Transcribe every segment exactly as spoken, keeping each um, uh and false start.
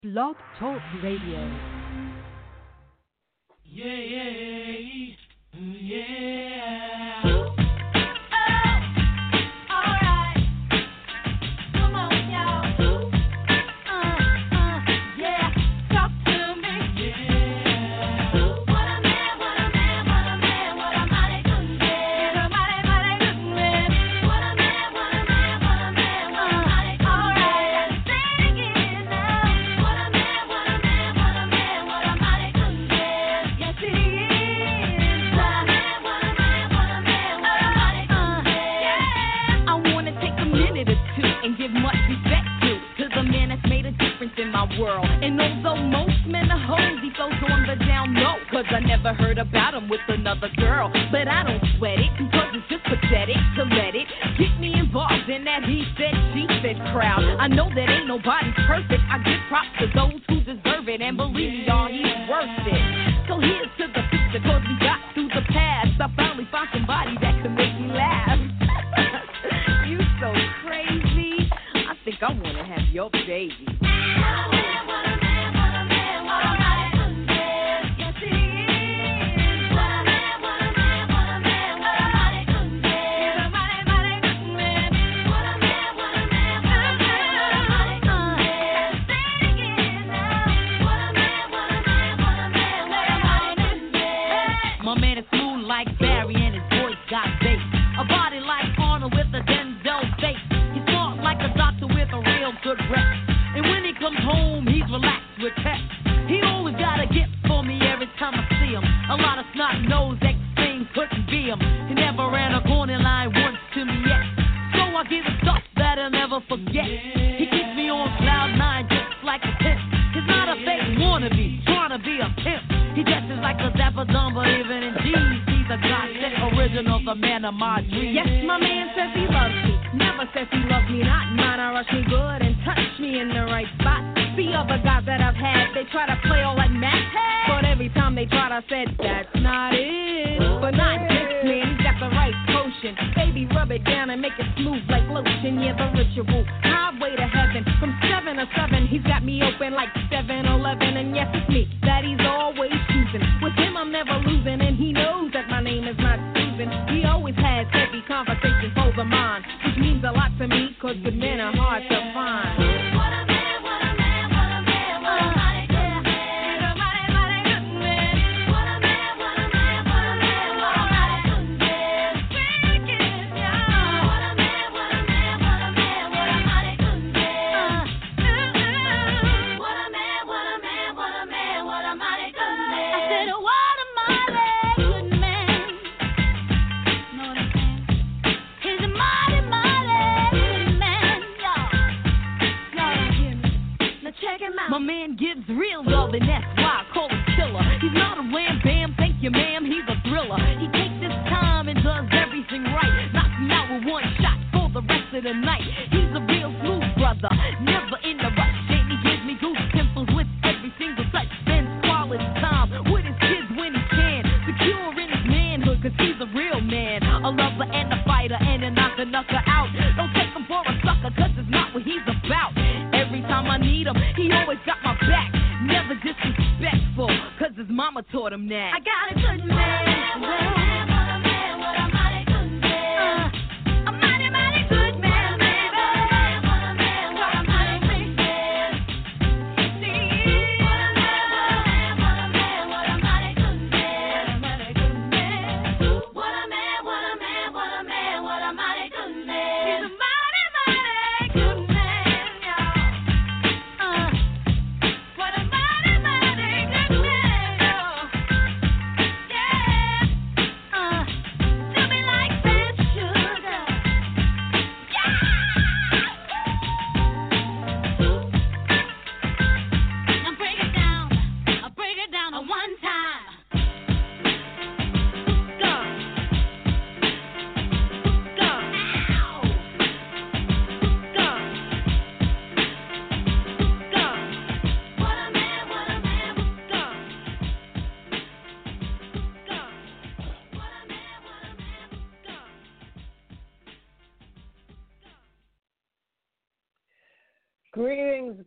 Blog Talk Radio. Yeah, yeah, yeah. World. And although most men are hoes, he flows on the down low, cause I never heard about him with another girl. But I don't sweat it, cause it's just pathetic to let it get me involved in that he said, she said crowd. I know that ain't nobody perfect, I give props to those who deserve it, and believe me, y'all, he's worth it. So here's to the future, cause we got through the past. I finally found somebody that could make me laugh. You so crazy, I think I wanna have your baby. Home, he's relaxed with pep. He always got a gift for me every time I see him. A lot of snot nose X things couldn't be him. He never ran a corner line once to me yet, so I give him stuff that I'll never forget. He keeps me on cloud nine just like a pimp. He's not a fake wannabe, trying to be a pimp. He dresses like a dapper dumb, but even in jeans, he's a godsend original, the man of my dreams. Yes, my man says he loves me, never says he loves me not. Mine, I rush me good and touch me in the right spot. The other guys that I've had, they try to play all like Matt, but every time they tried, I said, that's not it. But not this man, he's got the right potion. Baby, rub it down and make it smooth like lotion. Yeah, the ritual, highway to heaven. From seven to seven, he's got me open like seven eleven. And yes, it's me that he's always choosing. With him, I'm never losing, and he knows that my name is not Susan. He always has heavy conversations over mine, which means a lot to me, cause good men are hard to find. My man gives real love, and that's why I call him killer. He's not a wham bam, thank you ma'am, he's a thriller. He takes his time and does everything right. Knocks me out with one shot for the rest of the night. He's a real smooth brother, never in a rush. And he gives me goose pimples with every single touch. Spends quality time with his kids when he can. Secure in his manhood, cause he's a real man. A lover and a fighter and a knocker knocker out. Don't take him for a sucker, cause it's not what he's about. Every time I need him, he always got my back. Never disrespectful, cause his mama taught him that. I got a good man. Well,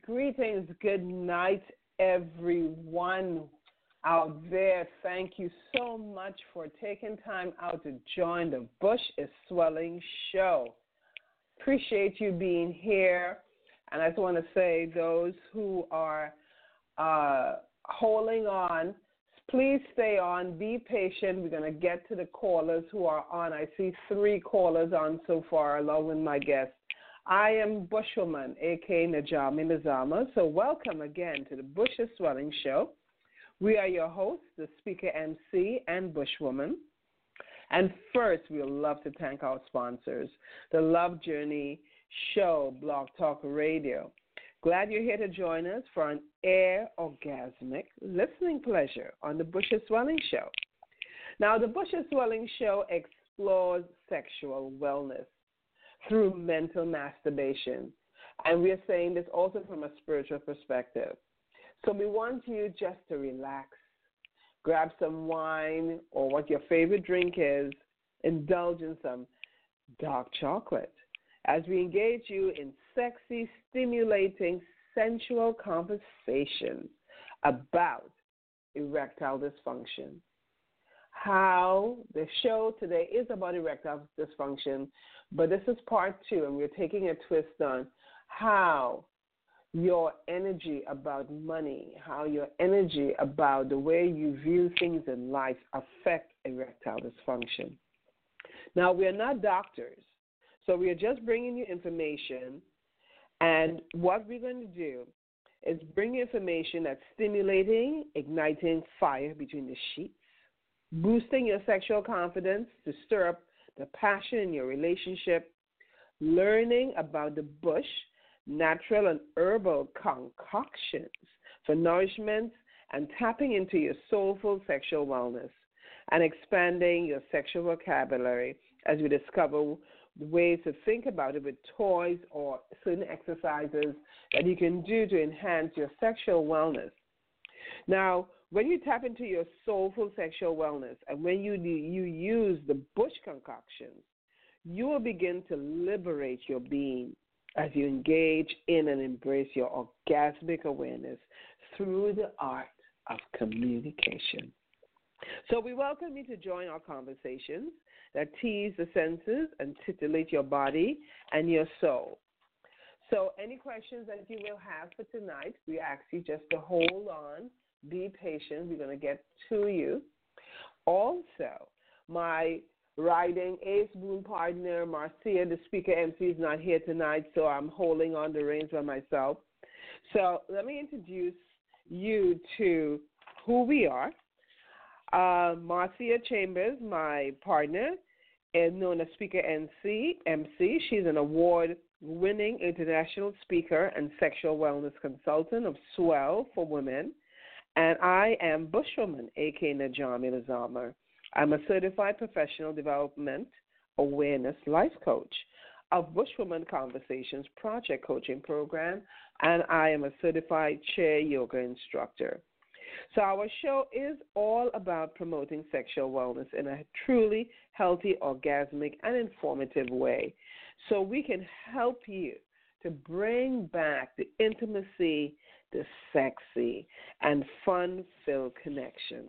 greetings, good night, everyone out there. Thank you so much for taking time out to join the Bush is Swelling show. Appreciate you being here. And I just want to say, those who are uh, holding on, please stay on, be patient. We're going to get to the callers who are on. I see three callers on so far, along with my guests. I am Bushwoman, a k a. Najami Nazama. So welcome again to the Bush is Swelling show. We are your hosts, the speaker M C and Bushwoman. And first, we would love to thank our sponsors, the Love Journey Show, Blog Talk Radio. Glad you're here to join us for an air orgasmic listening pleasure on the Bush is Swelling show. Now, the Bush is Swelling show explores sexual wellness through mental masturbation. And we are saying this also from a spiritual perspective. So we want you just to relax, grab some wine or what your favorite drink is, indulge in some dark chocolate as we engage you in sexy, stimulating, sensual conversations about erectile dysfunction. How the show today is about erectile dysfunction, but this is part two, and we're taking a twist on how your energy about money, how your energy about the way you view things in life affect erectile dysfunction. Now, we are not doctors, so we are just bringing you information, and what we're going to do is bring you information that's stimulating, igniting fire between the sheets, boosting your sexual confidence to stir up the passion in your relationship, learning about the bush, natural and herbal concoctions for nourishment, and tapping into your soulful sexual wellness, and expanding your sexual vocabulary as we discover ways to think about it with toys or certain exercises that you can do to enhance your sexual wellness. Now, when you tap into your soulful sexual wellness and when you, you use the bush concoctions, you will begin to liberate your being as you engage in and embrace your orgasmic awareness through the art of communication. So we welcome you to join our conversations that tease the senses and titillate your body and your soul. So any questions that you will have for tonight, we ask you just to hold on, be patient. We're going to get to you. Also, my riding ace boon partner, Marcia, the speaker M C, is not here tonight, so I'm holding on the reins by myself. So let me introduce you to who we are. Uh, Marcia Chambers, my partner, is known as Speaker M C. M C. She's an award-winning international speaker and sexual wellness consultant of Swell for Women. And I am Bushwoman, a k a. Najami Nazama. I'm a certified professional development awareness life coach of Bushwoman Conversations Project Coaching Program, and I am a certified chair yoga instructor. So our show is all about promoting sexual wellness in a truly healthy, orgasmic, and informative way so we can help you to bring back the intimacy, the sexy, and fun-filled connections.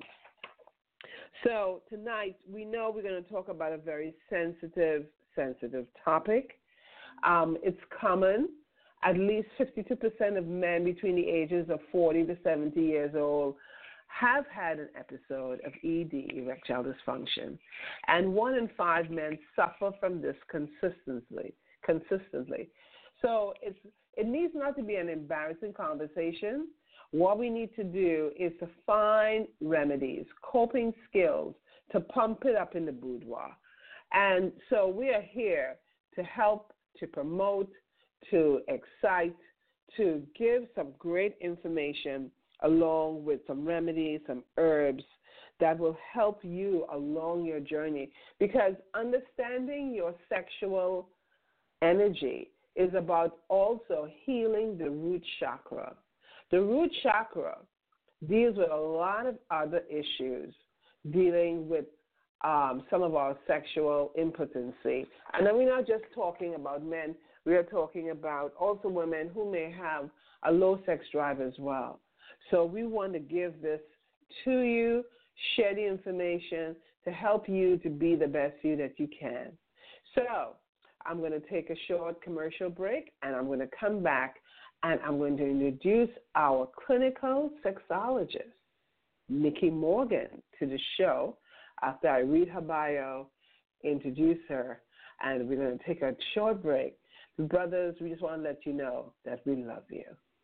So tonight, we know we're going to talk about a very sensitive, sensitive topic. Um, it's common. At least fifty-two percent of men between the ages of forty to seventy years old have had an episode of E D, erectile dysfunction. And one in five men suffer from this consistently. consistently. So it's, it needs not to be an embarrassing conversation. What we need to do is to find remedies, coping skills to pump it up in the boudoir. And so we are here to help, to promote, to excite, to give some great information along with some remedies, some herbs that will help you along your journey. Because understanding your sexual energy is about also healing the root chakra. The root chakra deals with a lot of other issues dealing with um, some of our sexual impotency. And then we're not just talking about men, we are talking about also women who may have a low sex drive as well. So we want to give this to you, share the information to help you to be the best you that you can. So I'm going to take a short commercial break, and I'm going to come back, and I'm going to introduce our clinical sexologist, Nikki Morgan, to the show after I read her bio, introduce her, and we're going to take a short break. Brothers, we just want to let you know that we love you.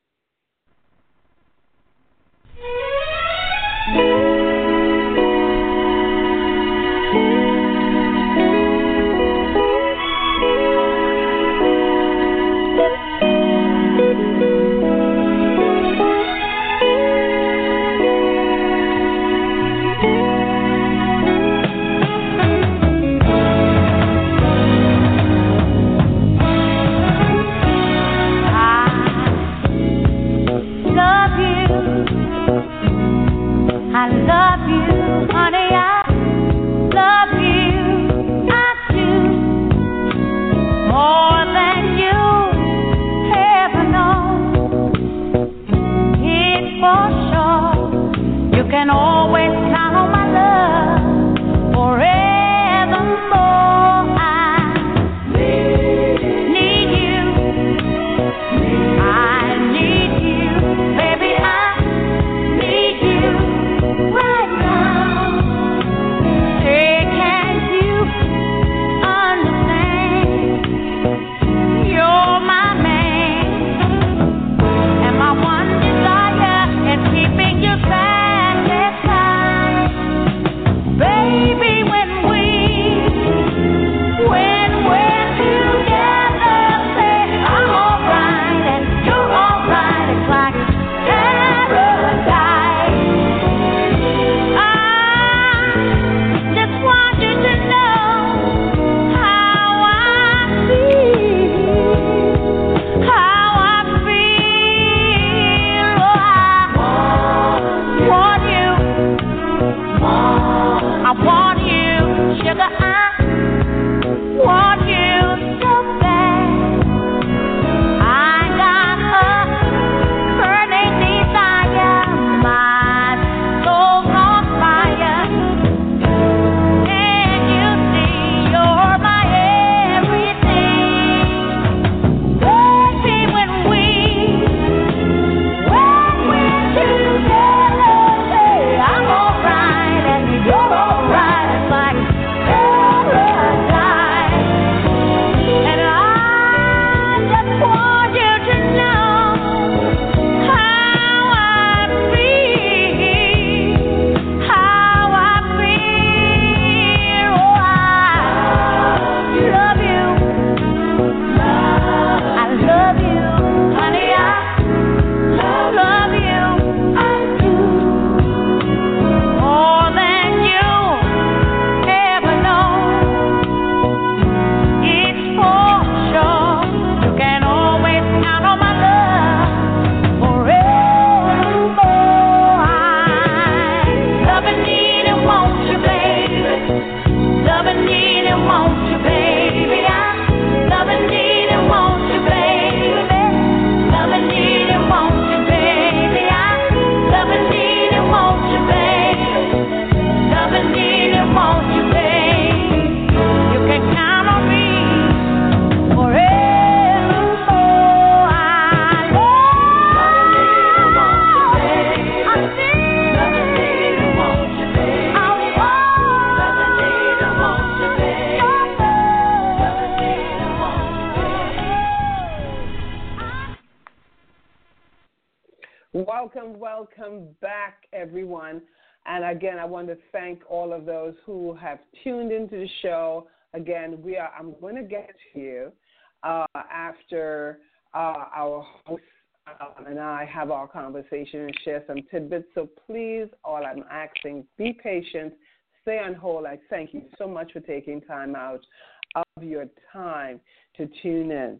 Welcome, welcome back, everyone. And again, I want to thank all of those who have tuned into the show. Again, we are. I'm going to get to you uh, after uh, our host um, and I have our conversation and share some tidbits. So please, all I'm asking, be patient, stay on hold. I thank you so much for taking time out of your time to tune in.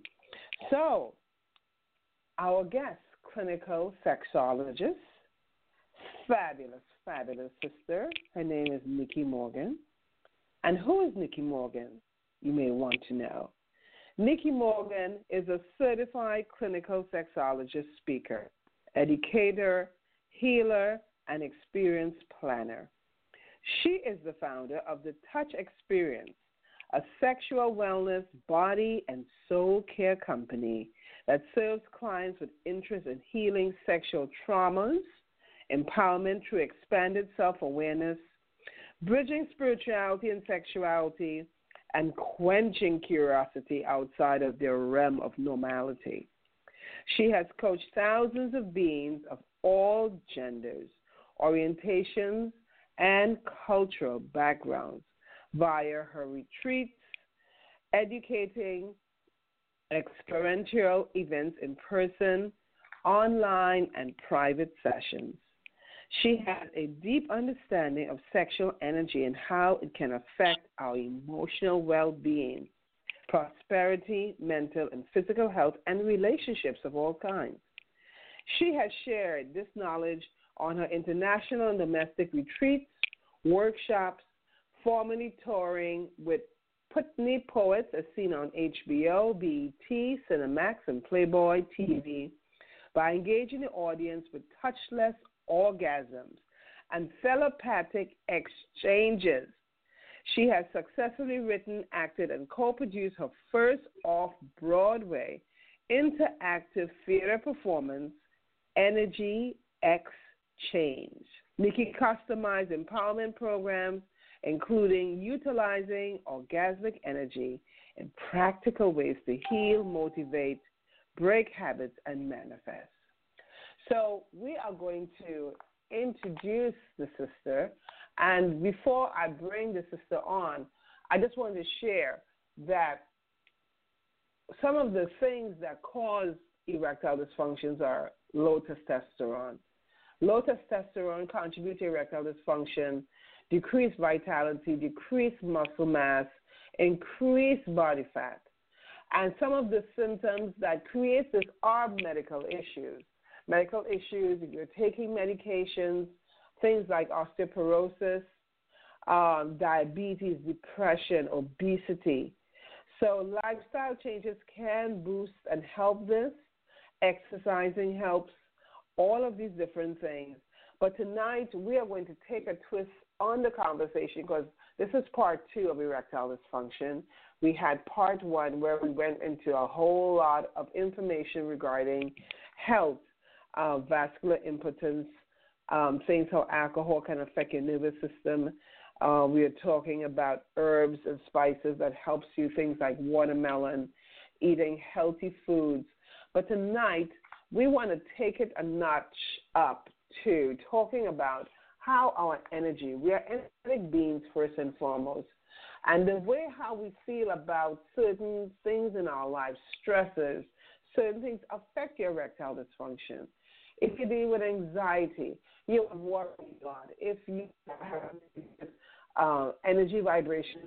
So, our guest, clinical sexologist, fabulous, fabulous sister. Her name is Nikki Morgan. And who is Nikki Morgan? You may want to know. Nikki Morgan is a certified clinical sexologist speaker, educator, healer, and experience planner. She is the founder of the Touch Experience, a sexual wellness, body, and soul care company that serves clients with interest in healing sexual traumas, empowerment through expanded self-awareness, bridging spirituality and sexuality, and quenching curiosity outside of their realm of normality. She has coached thousands of beings of all genders, orientations, and cultural backgrounds via her retreats, educating, experiential events in person, online, and private sessions. She has a deep understanding of sexual energy and how it can affect our emotional well-being, prosperity, mental and physical health, and relationships of all kinds. She has shared this knowledge on her international and domestic retreats, workshops, formerly touring with Putney Poets as seen on H B O, B E T, Cinemax, and Playboy T V by engaging the audience with touchless orgasms and telepathic exchanges. She has successfully written, acted, and co-produced her first off-Broadway interactive theater performance, Energy Exchange. Nikki customized empowerment programs, including utilizing orgasmic energy in practical ways to heal, motivate, break habits, and manifest. So we are going to introduce the sister, and before I bring the sister on, I just wanted to share that some of the things that cause erectile dysfunctions are low testosterone. Low testosterone contributes to erectile dysfunction, decreased vitality, decreased muscle mass, increased body fat. And some of the symptoms that create this are medical issues. Medical issues, if you're taking medications, things like osteoporosis, um, diabetes, depression, obesity. So lifestyle changes can boost and help this. Exercising helps, all of these different things. But tonight we are going to take a twist on the conversation because this is part two of erectile dysfunction. We had part one where we went into a whole lot of information regarding health, uh, vascular impotence, um, things how alcohol can affect your nervous system. Uh, we are talking about herbs and spices that helps you, things like watermelon, eating healthy foods. But tonight, we want to take it a notch up to talking about how our energy, we are energetic beings first and foremost, and the way how we feel about certain things in our lives, stresses, certain things affect your erectile dysfunction. If you deal with anxiety, you have worry a lot. If you have uh, energy vibration,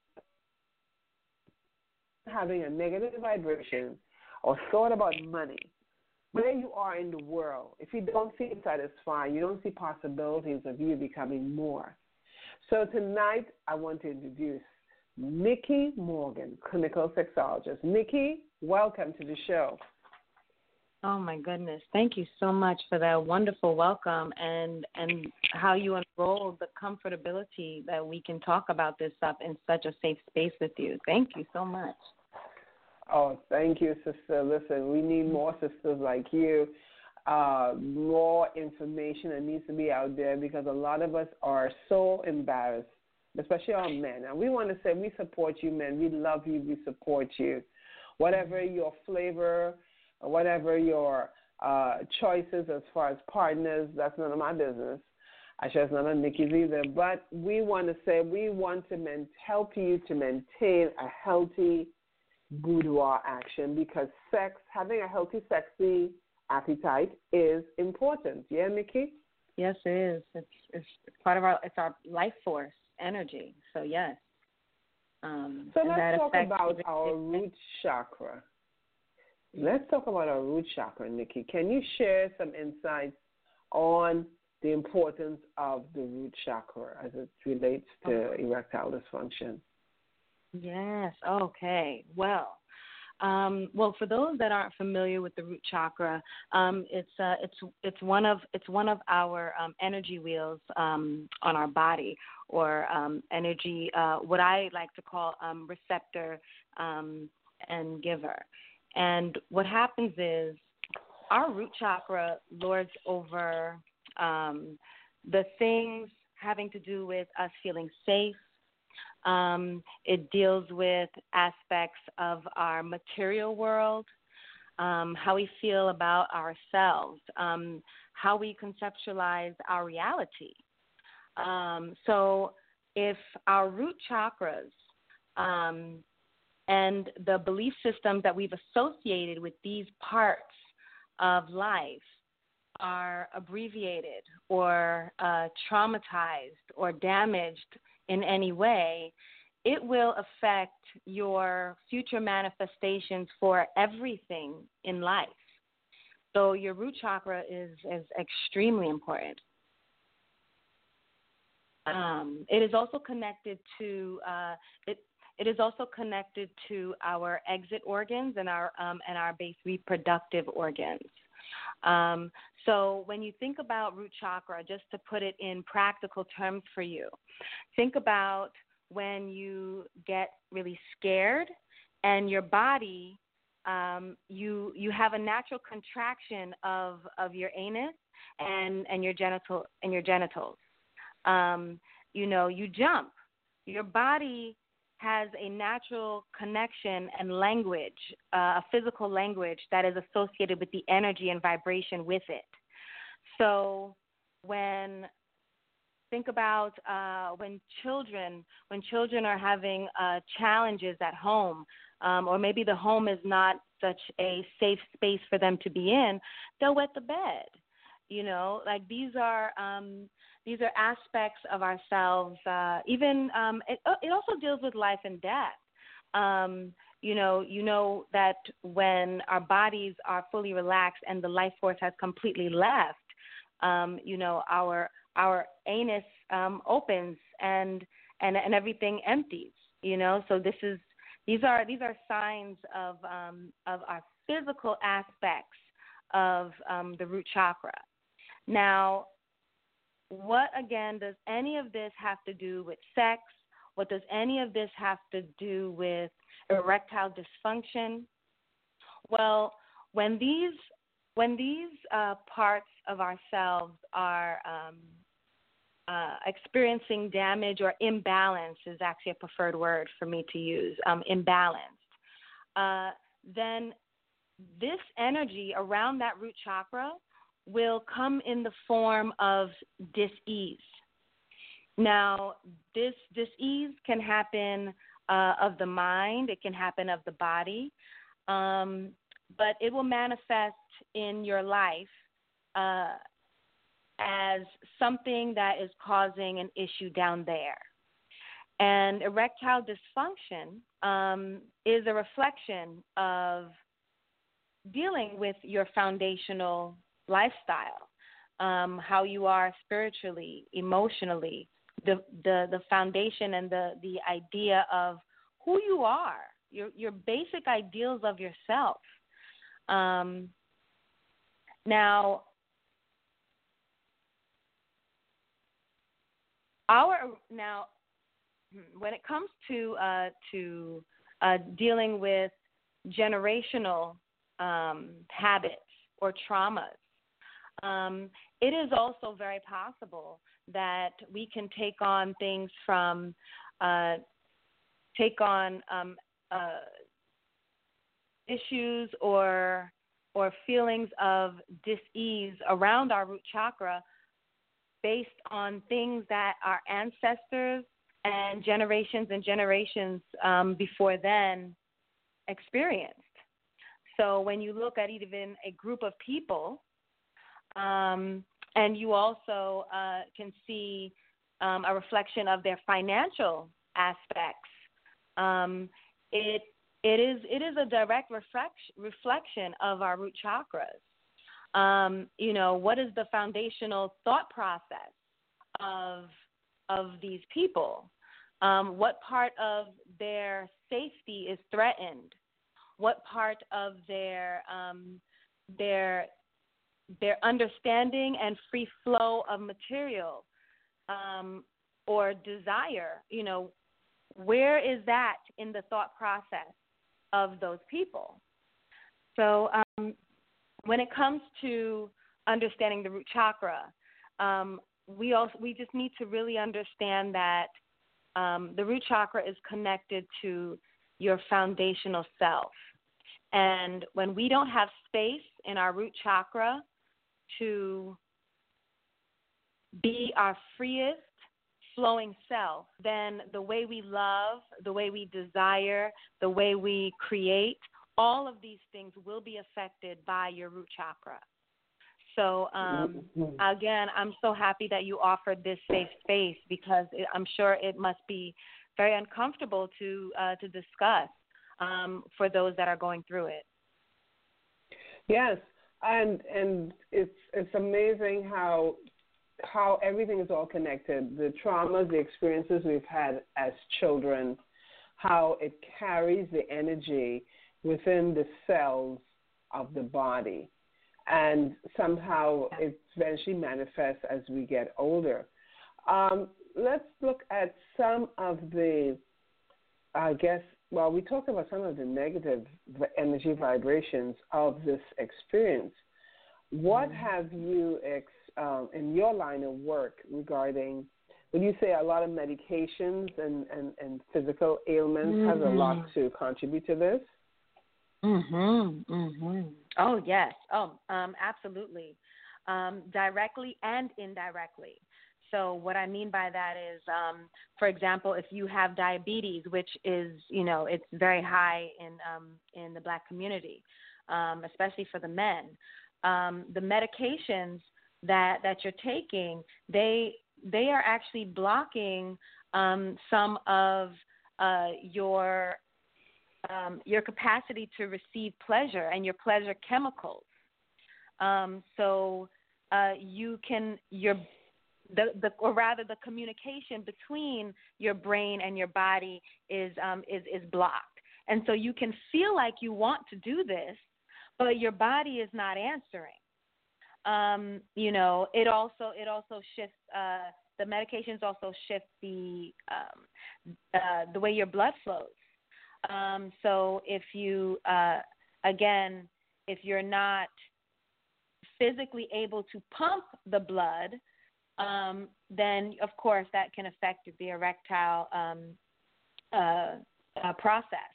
having a negative vibration or thought about money, where you are in the world, if you don't feel satisfied, you don't see possibilities of you becoming more. So tonight, I want to introduce Nikki Morgan, clinical sexologist. Nikki, welcome to the show. Oh, my goodness. Thank you so much for that wonderful welcome and, and how you unrolled the comfortability that we can talk about this stuff in such a safe space with you. Thank you so much. Oh, thank you, sister. Listen, we need more sisters like you, uh, more information that needs to be out there because a lot of us are so embarrassed, especially our men. And we want to say we support you, men. We love you. We support you. Whatever your flavor, whatever your uh, choices as far as partners, that's none of my business. I sure it's none of Nikki's either. But we want to say we want to men- help you to maintain a healthy boudoir action because sex, having a healthy, sexy appetite is important. Yeah, Nikki? Yes, it is. It's, it's part of our, it's our life force, energy. So, yes. Um, so let's talk about our root chakra. Let's talk about our root chakra, Nikki. Can you share some insights on the importance of the root chakra as it relates to erectile dysfunction? Yes. Okay. Well, Um, well, for those that aren't familiar with the root chakra, um, it's uh, it's it's one of it's one of our um, energy wheels um, on our body, or um, energy, uh, what I like to call um, receptor um, and giver. And what happens is our root chakra lords over um, the things having to do with us feeling safe. Um, it deals with aspects of our material world, um, how we feel about ourselves, um, how we conceptualize our reality. Um, so if our root chakras um, and the belief systems that we've associated with these parts of life are abbreviated or uh, traumatized or damaged in any way, it will affect your future manifestations for everything in life. So your root chakra is, is extremely important. Um, it is also connected to uh, it. It is also connected to our exit organs and our um, and our base reproductive organs. Um, so when you think about root chakra, just to put it in practical terms for you, think about when you get really scared and your body, um, you you have a natural contraction of, of your anus and, and your genital and your genitals. Um, you know, you jump. Your body has a natural connection and language, uh, a physical language that is associated with the energy and vibration with it. So when, think about uh, when children, when children are having uh, challenges at home, um, or maybe the home is not such a safe space for them to be in, they'll wet the bed. You know, like these are um, these are aspects of ourselves. Uh, even um, it, it also deals with life and death. Um, you know, you know that when our bodies are fully relaxed and the life force has completely left, um, you know, our our anus um, opens and, and and everything empties. You know, so this is these are these are signs of um, of our physical aspects of um, the root chakra. Now, what, again, does any of this have to do with sex? What does any of this have to do with erectile dysfunction? Well, when these when these uh, parts of ourselves are um, uh, experiencing damage or imbalance is actually a preferred word for me to use, um, imbalanced, uh, then this energy around that root chakra will come in the form of dis-ease. Now, this dis-ease can happen uh, of the mind, it can happen of the body, um, but it will manifest in your life uh, as something that is causing an issue down there. And erectile dysfunction um, is a reflection of dealing with your foundational lifestyle, um, how you are spiritually, emotionally, the, the, the foundation and the, the idea of who you are, your, your basic ideals of yourself. Um, now, our now, when it comes to uh, to uh, dealing with generational um, habits or traumas, Um, it is also very possible that we can take on things from, uh, take on um, uh, issues or or feelings of dis-ease around our root chakra based on things that our ancestors and generations and generations um, before then experienced. So when you look at even a group of people, Um, and you also uh, can see um, a reflection of their financial aspects. Um, it it is it is a direct reflect, reflection of our root chakras. Um, you know, what is the foundational thought process of of these people? Um, what part of their safety is threatened? what part of their um, their their understanding and free flow of material um, or desire, you know, where is that in the thought process of those people? So um, when it comes to understanding the root chakra, um, we also we just need to really understand that um, the root chakra is connected to your foundational self. And when we don't have space in our root chakra to be our freest flowing self, then the way we love, the way we desire, the way we create, all of these things will be affected by your root chakra. So, um, again, I'm so happy that you offered this safe space, because it, I'm sure it must be very uncomfortable to uh, to discuss um, for those that are going through it. Yes, and and it's it's amazing how how everything is all connected. The traumas, the experiences we've had as children, how it carries the energy within the cells of the body, and somehow it eventually manifests as we get older. Um, let's look at some of the, I guess, well, we talked about some of the negative energy vibrations of this experience. What mm-hmm. have you, ex, um, in your line of work regarding, would you say a lot of medications and, and, and physical ailments mm-hmm. has a lot to contribute to this? Mhm. Mhm. Oh yes. Oh, um, absolutely. Um, directly and indirectly. So what I mean by that is, um, for example, if you have diabetes, which is, you know, it's very high in um, in the Black community, um, especially for the men. Um, the medications that that you're taking, they they are actually blocking um, some of uh, your Um, your capacity to receive pleasure and your pleasure chemicals. Um, so uh, you can your the, the or rather the communication between your brain and your body is um, is is blocked, and so you can feel like you want to do this, but your body is not answering. Um, you know, it also it also shifts. Uh, the medications also shift the um, uh, the way your blood flows. Um, so if you, uh, again, if you're not physically able to pump the blood, um, then of course that can affect the erectile um, uh, uh, process.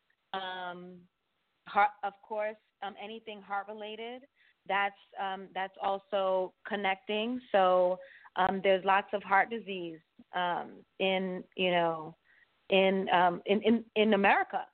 Um, heart, of course, um, anything heart related, that's um, that's also connecting. So um, there's lots of heart disease um, in you know. In, um, in in in America,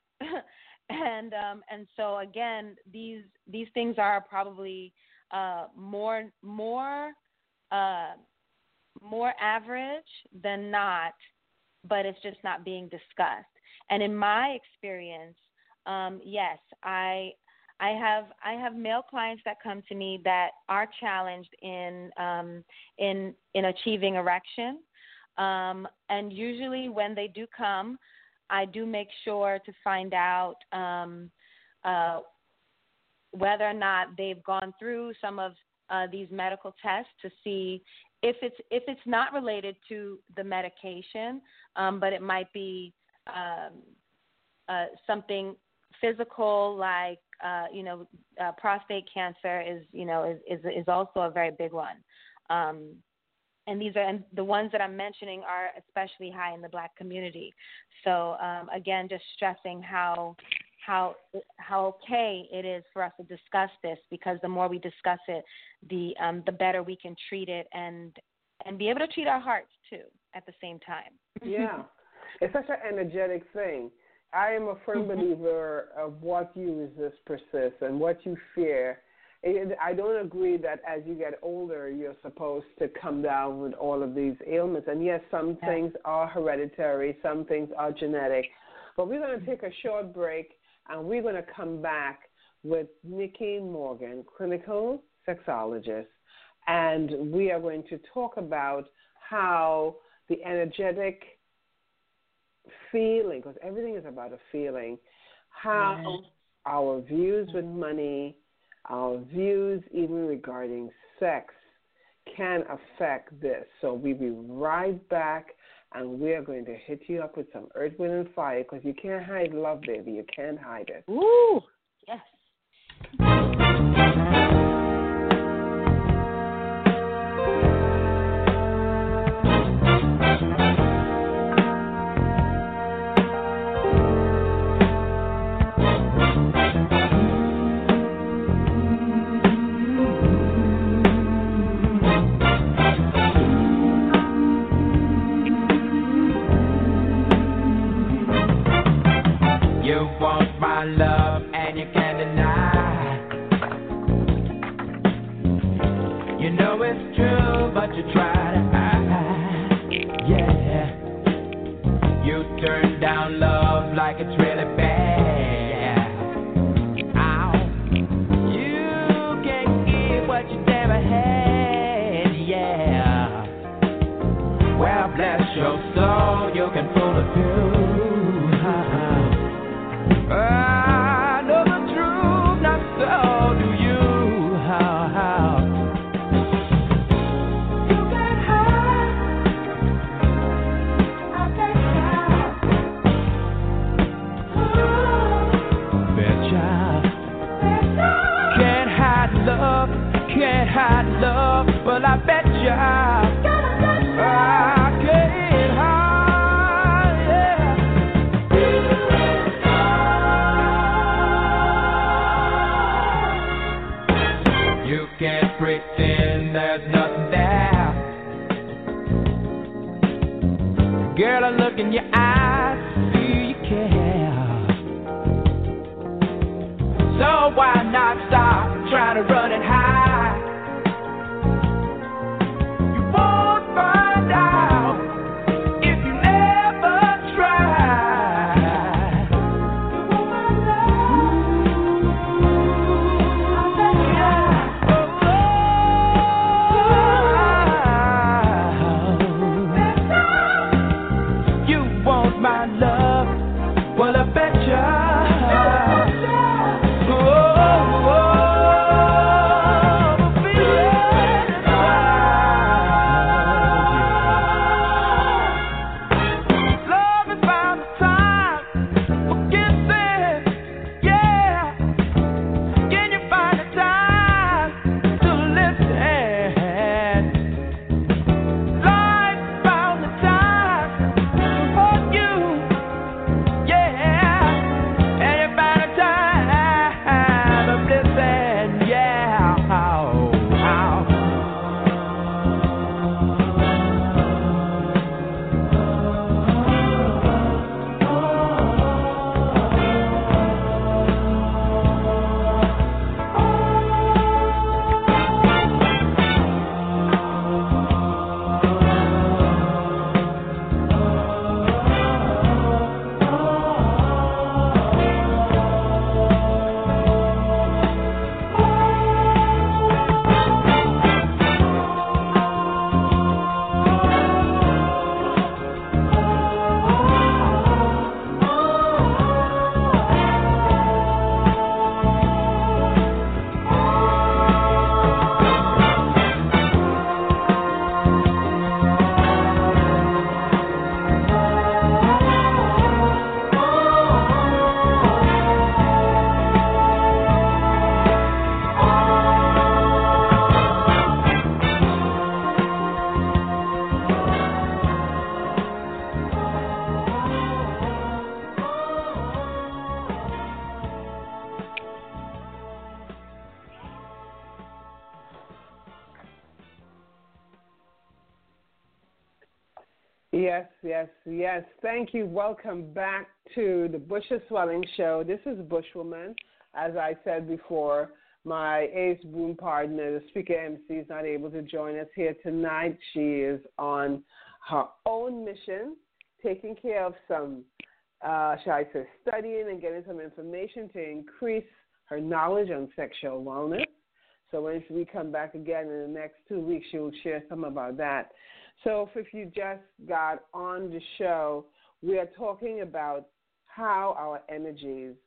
and um, and so again, these these things are probably uh, more more uh, more average than not, but it's just not being discussed. And in my experience, um, yes, I I have I have male clients that come to me that are challenged in um, in in achieving erection. Um, and usually when they do come, I do make sure to find out um, uh, whether or not they've gone through some of uh, these medical tests to see if it's if it's not related to the medication, um, but it might be um, uh, something physical, like uh, you know, uh, prostate cancer is you know is, is is also a very big one. Um, And these are and the ones that I'm mentioning are especially high in the Black community. So um, again, just stressing how how how okay it is for us to discuss this, because the more we discuss it, the um, the better we can treat it and and be able to treat our hearts too at the same time. Yeah, it's such an energetic thing. I am a firm believer of what you resist persists, and what you fear. I don't agree that as you get older, you're supposed to come down with all of these ailments. And yes, some yeah. things are hereditary, some things are genetic. But we're going to take a short break, and we're going to come back with Nikki Morgan, clinical sexologist. And we are going to talk about how the energetic feeling, because everything is about a feeling, how our views with money, our views even regarding sex can affect this. So we'll be right back, and we're going to hit you up with some earth, wind, and fire, because you can't hide love, baby. You can't hide it. Ooh, yes. Love and you can't deny. You know it's true, but you try to hide. Yeah, you turn down love like it's really bad. Ow. You can't get what you never had. Yeah. Well, bless your soul, you can fool a few. I know the truth, not so do you. How, how? You can hide, I can hide. Ooh. Betcha. Betcha. Can't hide love, can't hide love, but I betcha. I can't hide. Can't pretend there's nothing there. Girl, I look in your eyes, see you care. So why not stop trying to run and hide? You won't find out if you never try. You won't find my love, well, I betcha. Oh, oh, oh, feeling love is about the time for kissing, yeah. Can you find the time to listen? Life found the time for you. Yes, yes, yes. Thank you. Welcome back to the Bush is Swelling Show. This is Bushwoman. As I said before, my Ace Boone partner, the speaker M C, is not able to join us here tonight. She is on her own mission, taking care of some, uh, shall I say, studying and getting some information to increase her knowledge on sexual wellness. So when we come back again in the next two weeks, she will share some about that. So if you just got on the show, we are talking about how our energies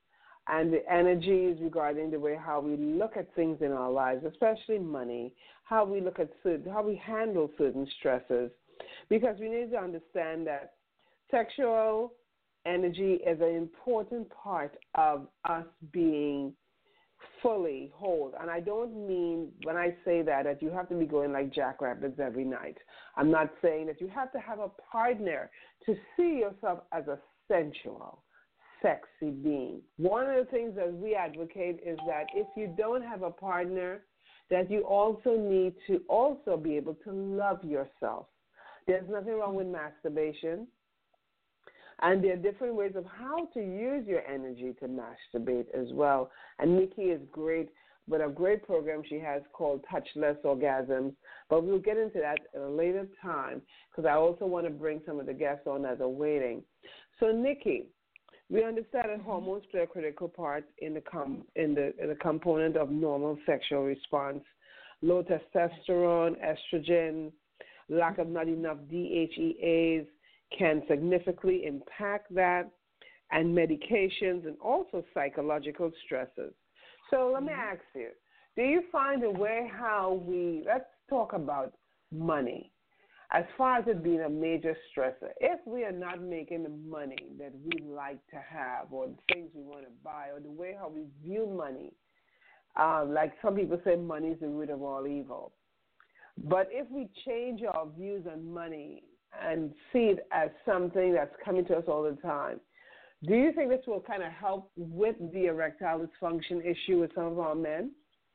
and the energies regarding the way how we look at things in our lives, especially money, how we look at certain, how we handle certain stresses, because we need to understand that sexual energy is an important part of us being fully whole. And I don't mean when I say that that you have to be going like jackrabbits every night. I'm not saying that you have to have a partner to see yourself as a sensual, sexy being. One of the things that we advocate is that if you don't have a partner, that you also need to also be able to love yourself. There's nothing wrong with masturbation. And there are different ways of how to use your energy to masturbate as well. And Nikki is great, but a great program she has called Touchless Orgasms. But we'll get into that at a later time because I also want to bring some of the guests on that are waiting. So, Nikki, we understand that hormones play a critical part in the com- in the in the component of normal sexual response. Low testosterone, estrogen, lack of not enough D H E As can significantly impact that, and medications and also psychological stresses. So let me ask you, do you find a way how we, let's talk about money, as far as it being a major stressor. If we are not making the money that we like to have or the things we want to buy or the way how we view money, um, like some people say money is the root of all evil. But if we change our views on money and see it as something that's coming to us all the time, do you think this will kind of help with the erectile dysfunction issue with some of our men?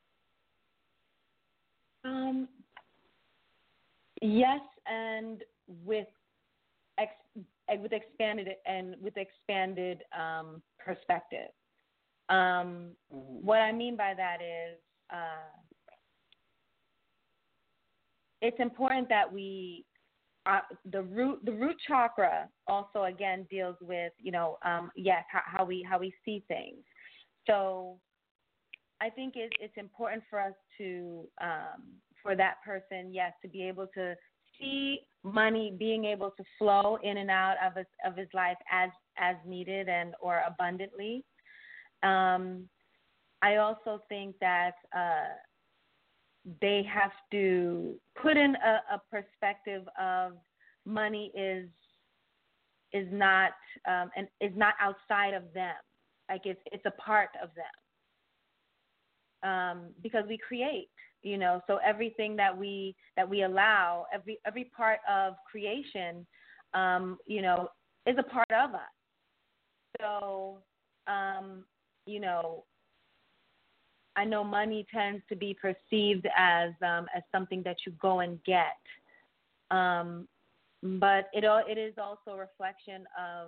Um, yes, and with ex, with expanded and with expanded um, perspective. Um, mm-hmm. What I mean by that is uh, it's important that we uh, the root the root chakra also again deals with you know um, yes how, how we how we see things. So I think it's it's important for us to um, for that person yes to be able to see money being able to flow in and out of his of his life as as needed and or abundantly. Um, I also think that uh, they have to put in a, a perspective of money is is not um, and is not outside of them. Like it's it's a part of them um, because we create, you know. So everything that we that we allow, every every part of creation, um, you know, is a part of us. So. Um, You know, I know money tends to be perceived as um, as something that you go and get, um, but it it is also a reflection of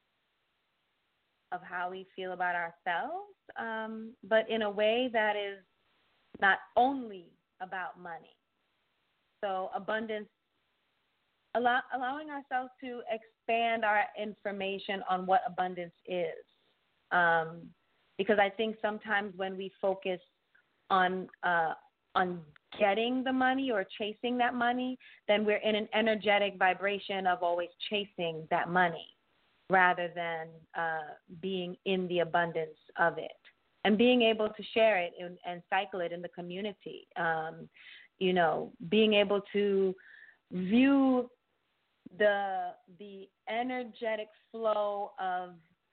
of how we feel about ourselves, um, but in a way that is not only about money. So abundance, allow, allowing ourselves to expand our information on what abundance is. Um, Because I think sometimes when we focus on uh, on getting the money or chasing that money, then we're in an energetic vibration of always chasing that money rather than uh, being in the abundance of it and being able to share it and, and cycle it in the community. Um, you know, being able to view the the energetic flow of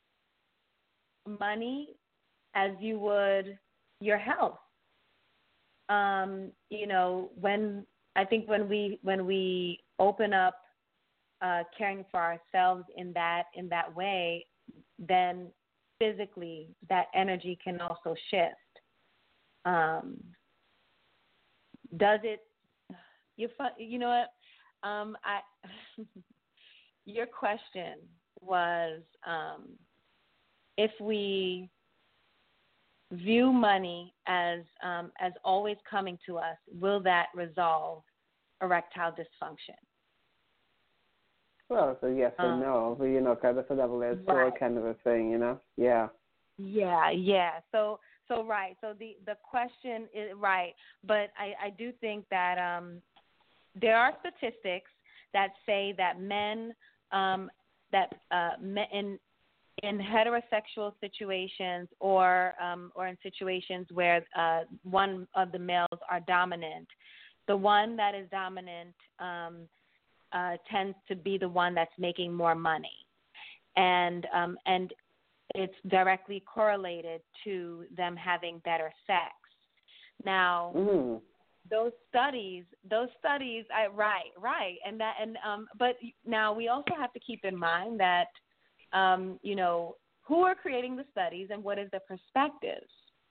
money as you would your health. Um, you know, when I think when we when we open up uh, caring for ourselves in that in that way, then physically that energy can also shift. Um, does it? You you know what? Um, I your question was um, if we view money as um, as always coming to us, will that resolve erectile dysfunction? Well, it's a yes or um, no, but, you know, kind of a double-edged sword right. kind of a thing, you know? Yeah. Yeah, yeah. So, so right. So the, the question is right, but I, I do think that um, there are statistics that say that men um, that uh, men in in heterosexual situations or um, or in situations where uh, one of the males are dominant, the one that is dominant um, uh, tends to be the one that's making more money, and um, and it's directly correlated to them having better sex. Now, mm. those studies, those studies, I, right, right, and that, and um, but now we also have to keep in mind that. Um, you know, who are creating the studies and what is the perspectives?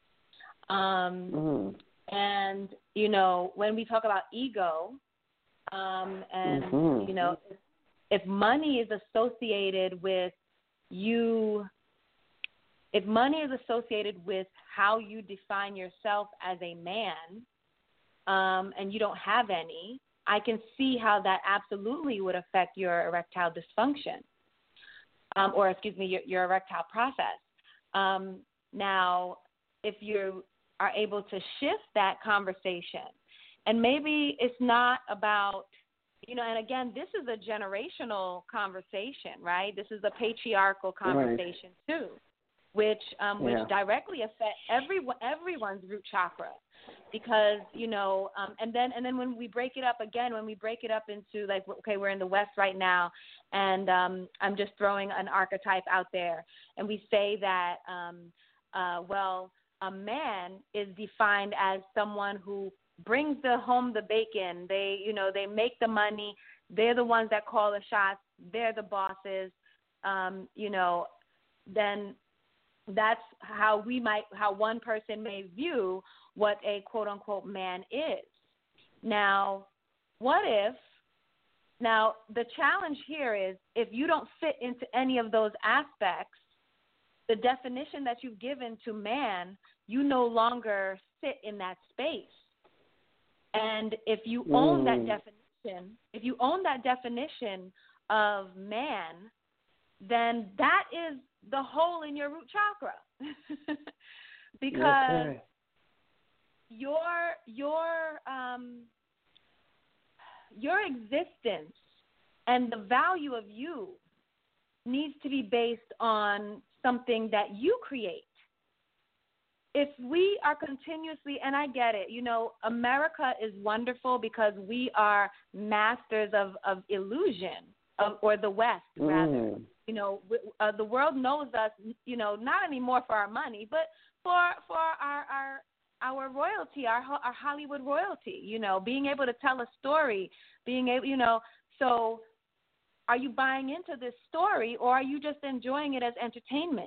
Um, mm. And, you know, when we talk about ego, um, and, mm-hmm. you know, if, if money is associated with you, if money is associated with how you define yourself as a man, um, and you don't have any, I can see how that absolutely would affect your erectile dysfunction. Um, or, excuse me, your, your erectile process. Um, now, if you are able to shift that conversation, and maybe it's not about, you know, and again, this is a generational conversation, right? This is a patriarchal conversation right. too, which um, which yeah. directly affect every, everyone's root chakra. Because, you know, um, and then and then when we break it up again, when we break it up into like, okay, we're in the West right now, and um, I'm just throwing an archetype out there, and we say that, um, uh, well, a man is defined as someone who brings the home the bacon. They, you know, they make the money. They're the ones that call the shots. They're the bosses. Um, you know, then that's how we might, how one person may view what a quote-unquote man is. Now, what if, now the challenge here is if you don't fit into any of those aspects, the definition that you've given to man, you no longer sit in that space. And if you mm. own that definition, if you own that definition of man, then that is the hole in your root chakra. Because okay. your your um, your existence and the value of you needs to be based on something that you create. If we are continuously, and I get it, you know, America is wonderful because we are masters of, of illusion, of, or the West, mm. rather. You know, uh, the world knows us, you know, not anymore for our money, but for for our our, our royalty, our our Hollywood royalty, you know, being able to tell a story, being able, you know, so are you buying into this story or are you just enjoying it as entertainment?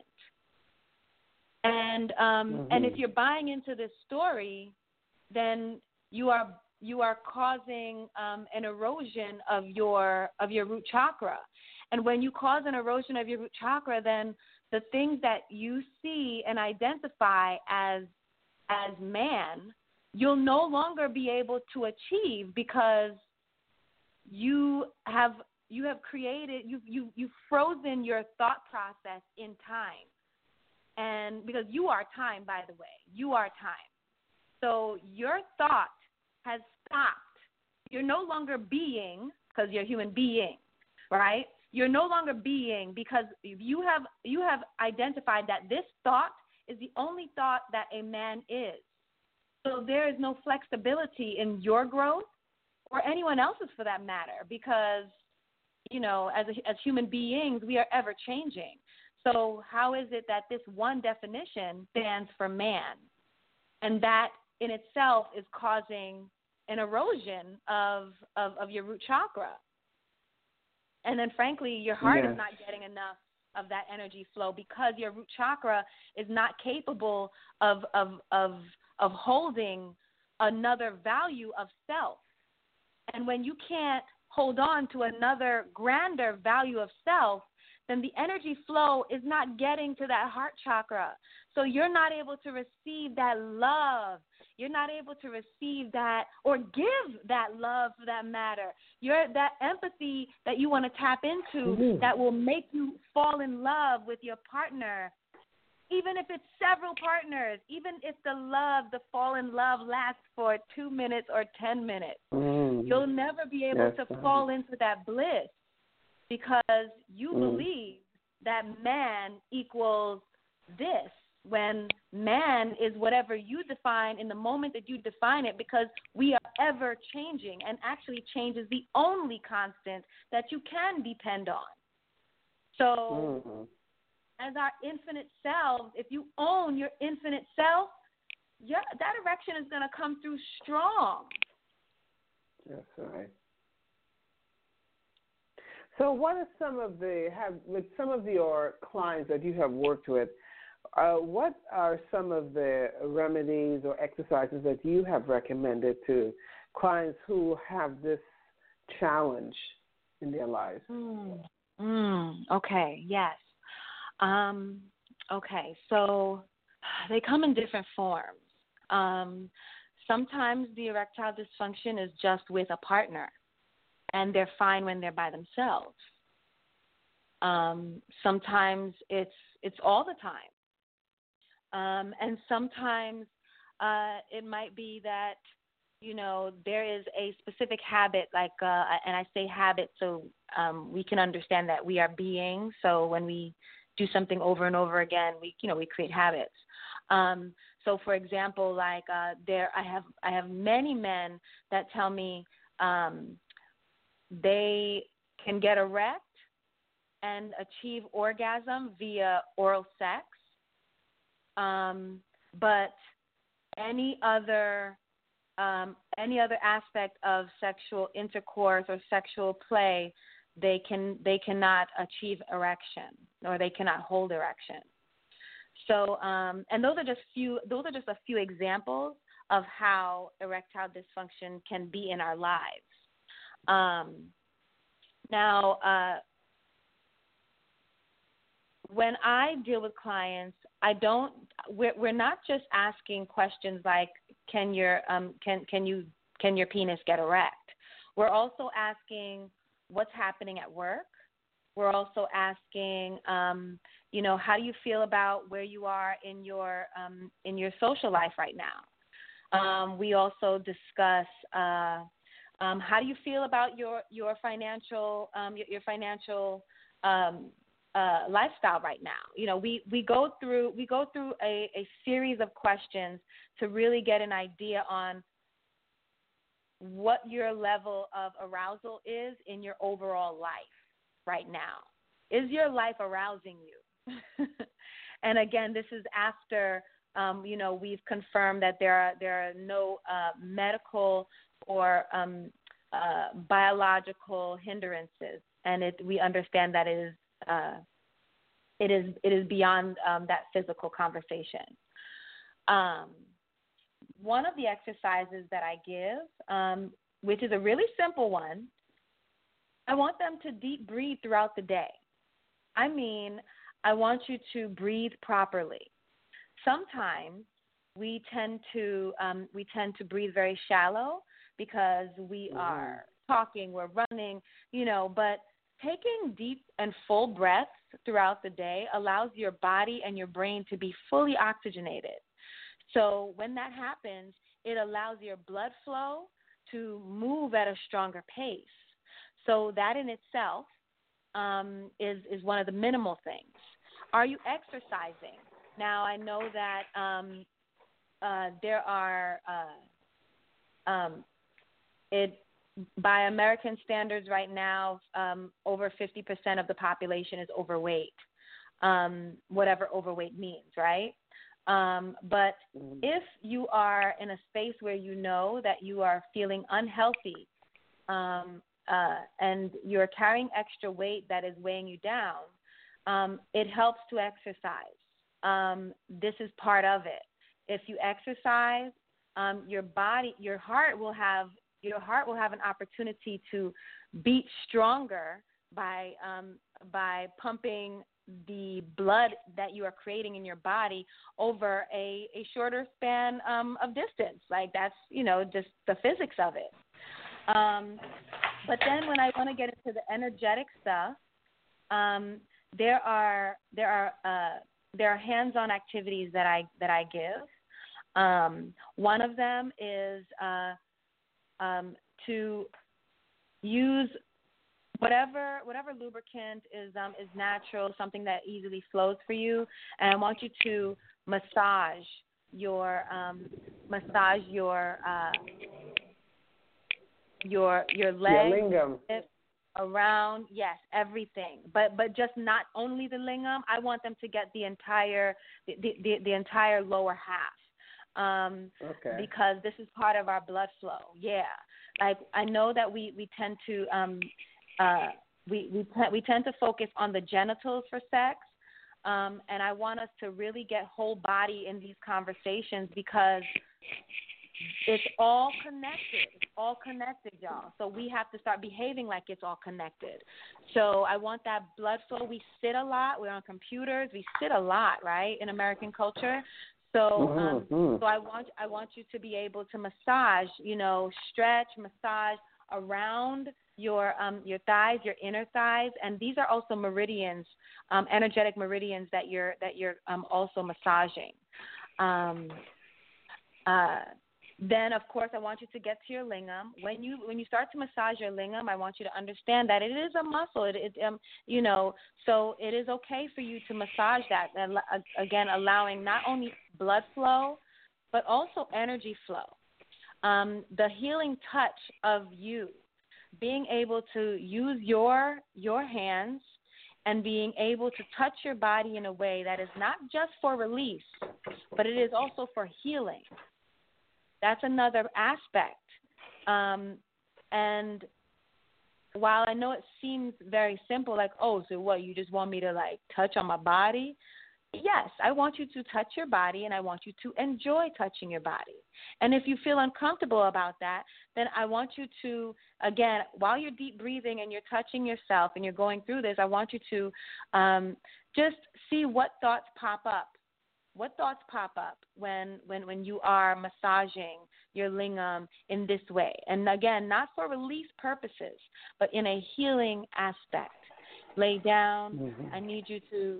And um, mm-hmm. and if you're buying into this story, then you are you are causing um, an erosion of your of your root chakra. And when you cause an erosion of your root chakra, then the things that you see and identify as as man, you'll no longer be able to achieve because you have you have created you you you've frozen your thought process in time. And because you are time, by the way, you are time. So your thought has stopped. You're no longer being because you're a human being, right? You're no longer being because you have you have identified that this thought is the only thought that a man is. So there is no flexibility in your growth or anyone else's for that matter because, you know, as a, as human beings, we are ever changing. So how is it that this one definition stands for man? And that in itself is causing an erosion of, of, of your root chakra. And then, frankly, your heart yes. is not getting enough of that energy flow because your root chakra is not capable of, of, of, of holding another value of self. And when you can't hold on to another grander value of self, then the energy flow is not getting to that heart chakra. So you're not able to receive that love. You're not able to receive that or give that love for that matter. You're that empathy that you want to tap into mm-hmm. that will make you fall in love with your partner. Even if it's several partners, even if the love, the fall in love lasts for two minutes or ten minutes, mm. you'll never be able yes, to right. fall into that bliss. Because you mm. believe that man equals this, when man is whatever you define in the moment that you define it, because we are ever changing, and actually change is the only constant that you can depend on. So mm-hmm. as our infinite selves, if you own your infinite self, yeah, that erection is going to come through strong. That's right. So what are some of the, have with some of your clients that you have worked with, uh, what are some of the remedies or exercises that you have recommended to clients who have this challenge in their lives? Mm. Mm. Okay, yes. Um, okay, so they come in different forms. Um, sometimes the erectile dysfunction is just with a partner, and they're fine when they're by themselves. Um, sometimes it's it's all the time, um, and sometimes uh, it might be that, you know, there is a specific habit, like, uh, and I say habit so um, we can understand that we are beings. So when we do something over and over again, we, you know, we create habits. Um, so, for example, like uh, there, I have I have many men that tell me um, they can get erect and achieve orgasm via oral sex, um, but any other um, any other aspect of sexual intercourse or sexual play, they can they cannot achieve erection, or they cannot hold erection. So, um, and those are just few. Those are just a few examples of how erectile dysfunction can be in our lives. Um, now, uh, when I deal with clients, I don't. We're, we're not just asking questions like, "Can your um, can can you can your penis get erect?" We're also asking, "What's happening at work?" We're also asking, um, you know, how do you feel about where you are in your um, in your social life right now? Um, we also discuss uh, um, how do you feel about your your financial um, your, your financial um, uh, lifestyle right now. You know, we, we go through we go through a, a series of questions to really get an idea on what your level of arousal is in your overall life right now. Is your life arousing you? And again, this is after, um, you know, we've confirmed that there are there are no uh, medical or um, uh, biological hindrances, and it, we understand that it is uh, it is it is beyond um, that physical conversation. Um, one of the exercises that I give, um, which is a really simple one, I want them to deep breathe throughout the day. I mean, I want you to breathe properly. Sometimes we tend to um, we tend to breathe very shallow because we mm-hmm. are talking, we're running, you know, but taking deep and full breaths throughout the day allows your body and your brain to be fully oxygenated. So when that happens, it allows your blood flow to move at a stronger pace. So that in itself um, is, is one of the minimal things. Are you exercising? Now, I know that um, uh, there are, uh, um, it by American standards right now, um, over fifty percent of the population is overweight, um, whatever overweight means, right? Um, but mm. if you are in a space where you know that you are feeling unhealthy um, uh, and you're carrying extra weight that is weighing you down, um, it helps to exercise. Um, this is part of it. If you exercise, um, your body, your heart will have your heart will have an opportunity to beat stronger by um, by pumping the blood that you are creating in your body over a, a shorter span um, of distance. Like that's, you know, just the physics of it. Um, but then when I want to get into the energetic stuff, um, there are there are uh, there are hands-on activities that I that I give. Um, one of them is uh, um, to use whatever whatever lubricant is um, is natural, something that easily flows for you, and I want you to massage your um, massage your uh, your your legs, your lingam. around, yes, everything, but but just not only the lingam. I want them to get the entire the the, the entire lower half, um, okay. because this is part of our blood flow. Yeah, like I know that we we tend to um, uh, we we we tend to focus on the genitals for sex, um, and I want us to really get whole body in these conversations because it's all connected. It's all connected, y'all. So we have to start behaving like it's all connected. So I want that blood flow. We sit a lot. We're on computers. We sit a lot, right, in American culture. So, um, mm-hmm. so I want I want you to be able to massage, you know, stretch, massage around your um, your thighs, your inner thighs, and these are also meridians, um, energetic meridians that you're that you're um, also massaging. Um, uh, Then, of course, I want you to get to your lingam. When you when you start to massage your lingam, I want you to understand that it is a muscle. It, it um you know, so it is okay for you to massage that. And again, allowing not only blood flow, but also energy flow. Um, the healing touch of you, being able to use your your hands and being able to touch your body in a way that is not just for release, but it is also for healing. That's another aspect. Um, and while I know it seems very simple, like, oh, so what, you just want me to, like, touch on my body? Yes, I want you to touch your body, and I want you to enjoy touching your body. And if you feel uncomfortable about that, then I want you to, again, while you're deep breathing and you're touching yourself and you're going through this, I want you to um, just see what thoughts pop up. What thoughts pop up when, when, when you are massaging your lingam in this way? And again, not for release purposes, but in a healing aspect. Lay down. Mm-hmm. I need you to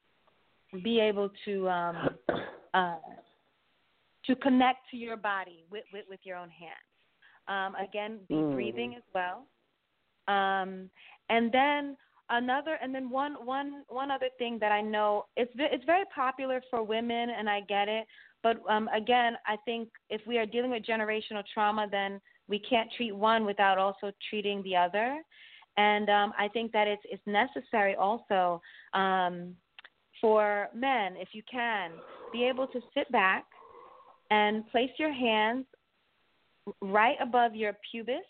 be able to um, uh, to connect to your body with, with, with your own hands. Um, again, deep mm. breathing as well. Um, and then Another and then one one one other thing that I know it's it's very popular for women, and I get it. But um, again, I think if we are dealing with generational trauma, then we can't treat one without also treating the other. And um, I think that it's it's necessary also um, for men, if you can, be able to sit back and place your hands right above your pubis.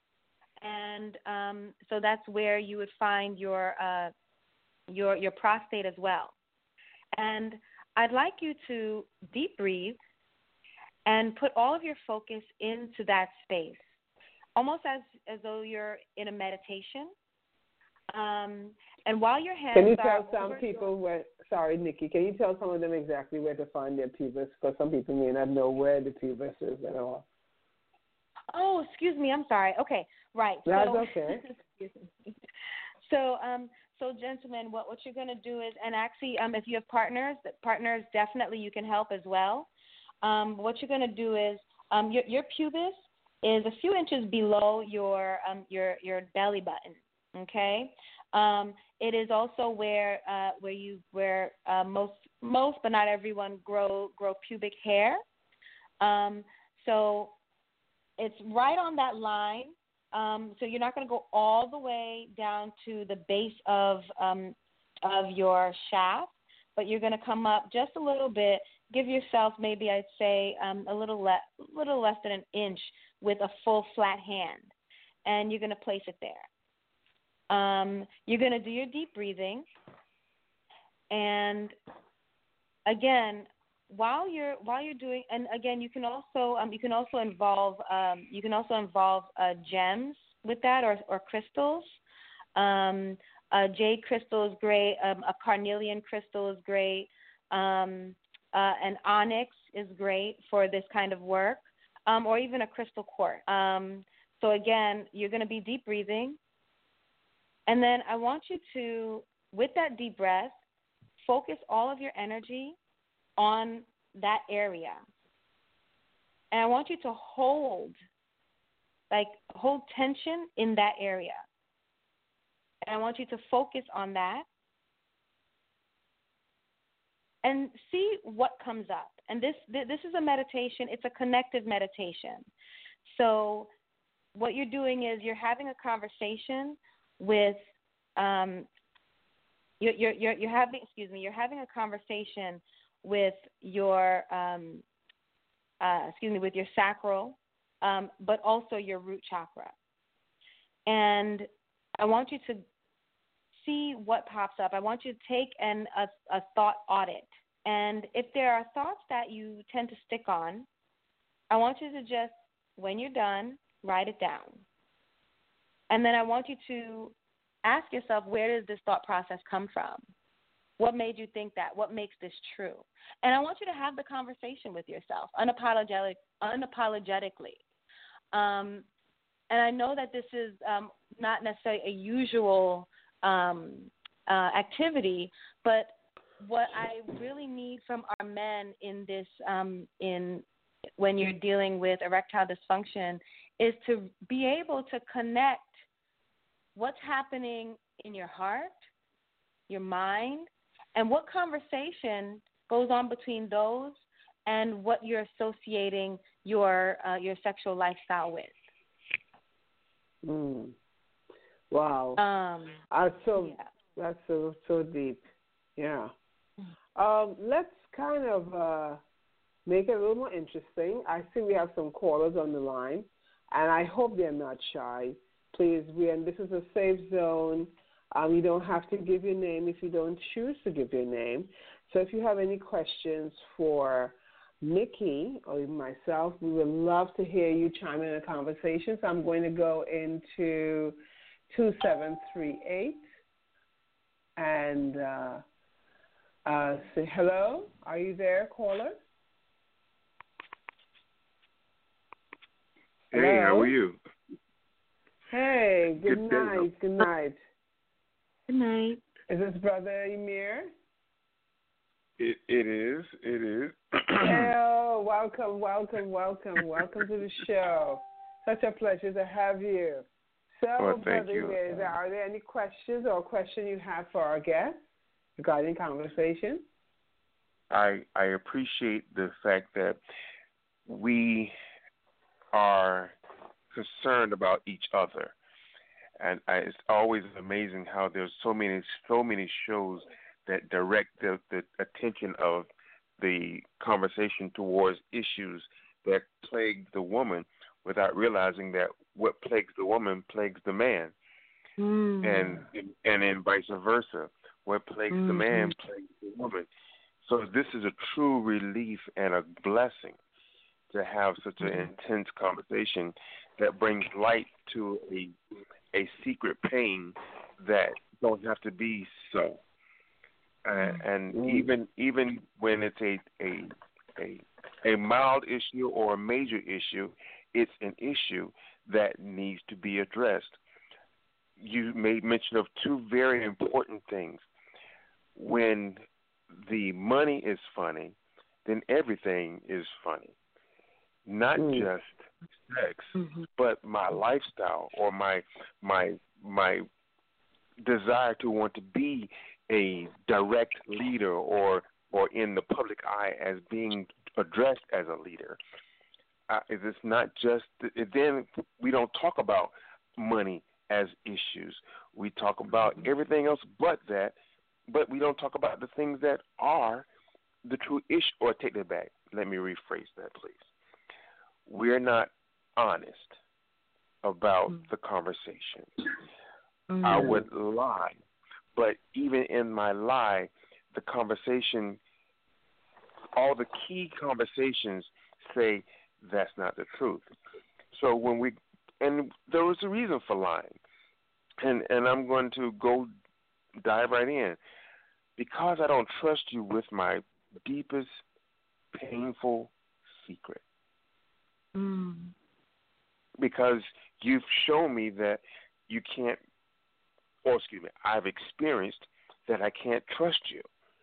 And um, so that's where you would find your uh, your your prostate as well. And I'd like you to deep breathe and put all of your focus into that space, almost as, as though you're in a meditation. Um, and while your hands can you are tell some people your, where? Sorry, Nikki. Can you tell some of them exactly where to find their pubis? Because some people may not know where the pubis is at all. Oh, excuse me. I'm sorry. Okay, right. That's so, okay. so, um, so gentlemen, what, what you're going to do is, and actually, um, if you have partners, partners definitely you can help as well. Um, what you're going to do is, um, your your pubis is a few inches below your um your your belly button. Okay. Um, it is also where uh where you where uh, most most but not everyone grow grow pubic hair. Um, so. It's right on that line, um, so you're not going to go all the way down to the base of um, of your shaft, but you're going to come up just a little bit. Give yourself maybe I'd say um, a little le- little less than an inch with a full flat hand, and you're going to place it there. Um, you're going to do your deep breathing, and again. While you're while you're doing, and again, you can also um, you can also involve um, you can also involve uh, gems with that, or or crystals. Um, a jade crystal is great. Um, a carnelian crystal is great. Um, uh, an onyx is great for this kind of work, um, or even a crystal quartz. Um, so again, you're going to be deep breathing, and then I want you to, with that deep breath, focus all of your energy on that area. And I want you to hold, like hold tension in that area. And I want you to focus on that and see what comes up. And this this is a meditation. It's a connective meditation. So what you're doing is you're having a conversation with um, you're, you're you're you're having excuse me you're having a conversation with your um, uh, excuse me with your sacral, um, but also your root chakra. And I want you to see what pops up. I want you to take an, a, a thought audit. And if there are thoughts that you tend to stick on, I want you to just, when you're done, write it down. And then I want you to ask yourself, where does this thought process come from? What made you think that? What makes this true? And I want you to have the conversation with yourself, unapologetic, unapologetically. Um, and I know that this is um, not necessarily a usual um, uh, activity, but what I really need from our men in this, um, in when you're dealing with erectile dysfunction, is to be able to connect what's happening in your heart, your mind, and what conversation goes on between those and what you're associating your uh, your sexual lifestyle with. Mm. Wow. Um, uh, so yeah. That's so so deep. Yeah. Um, let's kind of uh, make it a little more interesting. I see we have some callers on the line, and I hope they're not shy. Please, we and this is a safe zone. Um, you don't have to give your name if you don't choose to give your name. So if you have any questions for Nikki or even myself, we would love to hear you chime in a conversation. So I'm going to go into two seven three eight and uh, uh, say hello. Are you there, caller? Hey, hello? How are you? Hey, good, Good night. day. Good night. Good night. Is this Brother Emir? It, it is. It is. Oh, welcome, welcome, welcome, welcome to the show. Such a pleasure to have you. So, Well, thank Brother you. Emir, is there, are there any questions or question you have for our guest regarding conversation? I I appreciate the fact that we are concerned about each other, and I, it's always amazing how there's so many so many shows that direct the, the attention of the conversation towards issues that plague the woman without realizing that what plagues the woman plagues the man, mm. and and then vice versa. What plagues mm-hmm. the man plagues the woman. So this is a true relief and a blessing to have such an intense conversation that brings light to a a secret pain that don't have to be so. Uh, and mm. even even when it's a, a a a mild issue or a major issue, it's an issue that needs to be addressed. You made mention of two very important things. When the money is funny, then everything is funny. Not mm. just sex, mm-hmm. but my lifestyle or my my my desire to want to be a direct leader or or in the public eye as being addressed as a leader. Uh, it's not just then we don't talk about money as issues. We talk about everything else but that, but we don't talk about the things that are the true issue. Or take that back. Let me rephrase that, please. We're not honest about mm-hmm. the conversation. Mm-hmm. I would lie, but even in my lie, the conversation, all the key conversations say that's not the truth. So when we, and there was a reason for lying, and and I'm going to go dive right in, because I don't trust you with my deepest, painful secret. Mm. Because you've shown me that you can't, or excuse me, I've experienced that I can't trust you.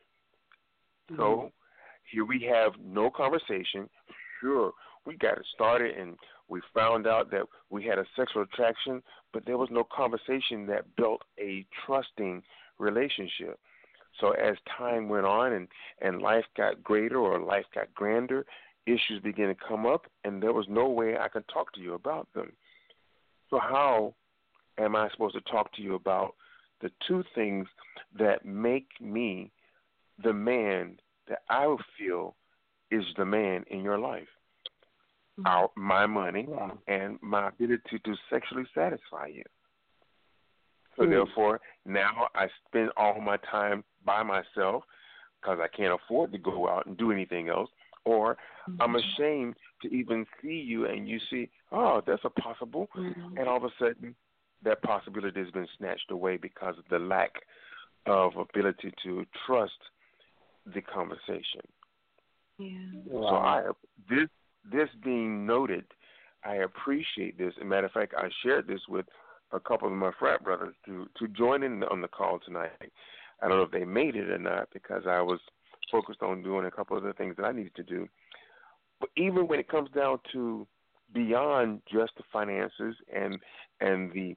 Mm. So here we have no conversation. Sure, we got it started and We found out that we had a sexual attraction, but there was no conversation that built a trusting relationship. So as time went on and, and life got greater or life got grander, issues began to come up, and there was no way I could talk to you about them. So how am I supposed to talk to you about the two things that make me the man that I would feel is the man in your life? Mm-hmm. Our, my money wow. and my ability to sexually satisfy you. So mm-hmm. therefore, now I spend all my time by myself because I can't afford to go out and do anything else, or mm-hmm. I'm ashamed to even see you and you see, oh, that's a possible, mm-hmm. and all of a sudden that possibility has been snatched away because of the lack of ability to trust the conversation. Yeah. Wow. So I this this being noted, I appreciate this. As a matter of fact, I shared this with a couple of my frat brothers to, to join in on the call tonight. I don't know if they made it or not because I was focused on doing a couple of the things that I needed to do. But even when it comes down to beyond just the finances and and the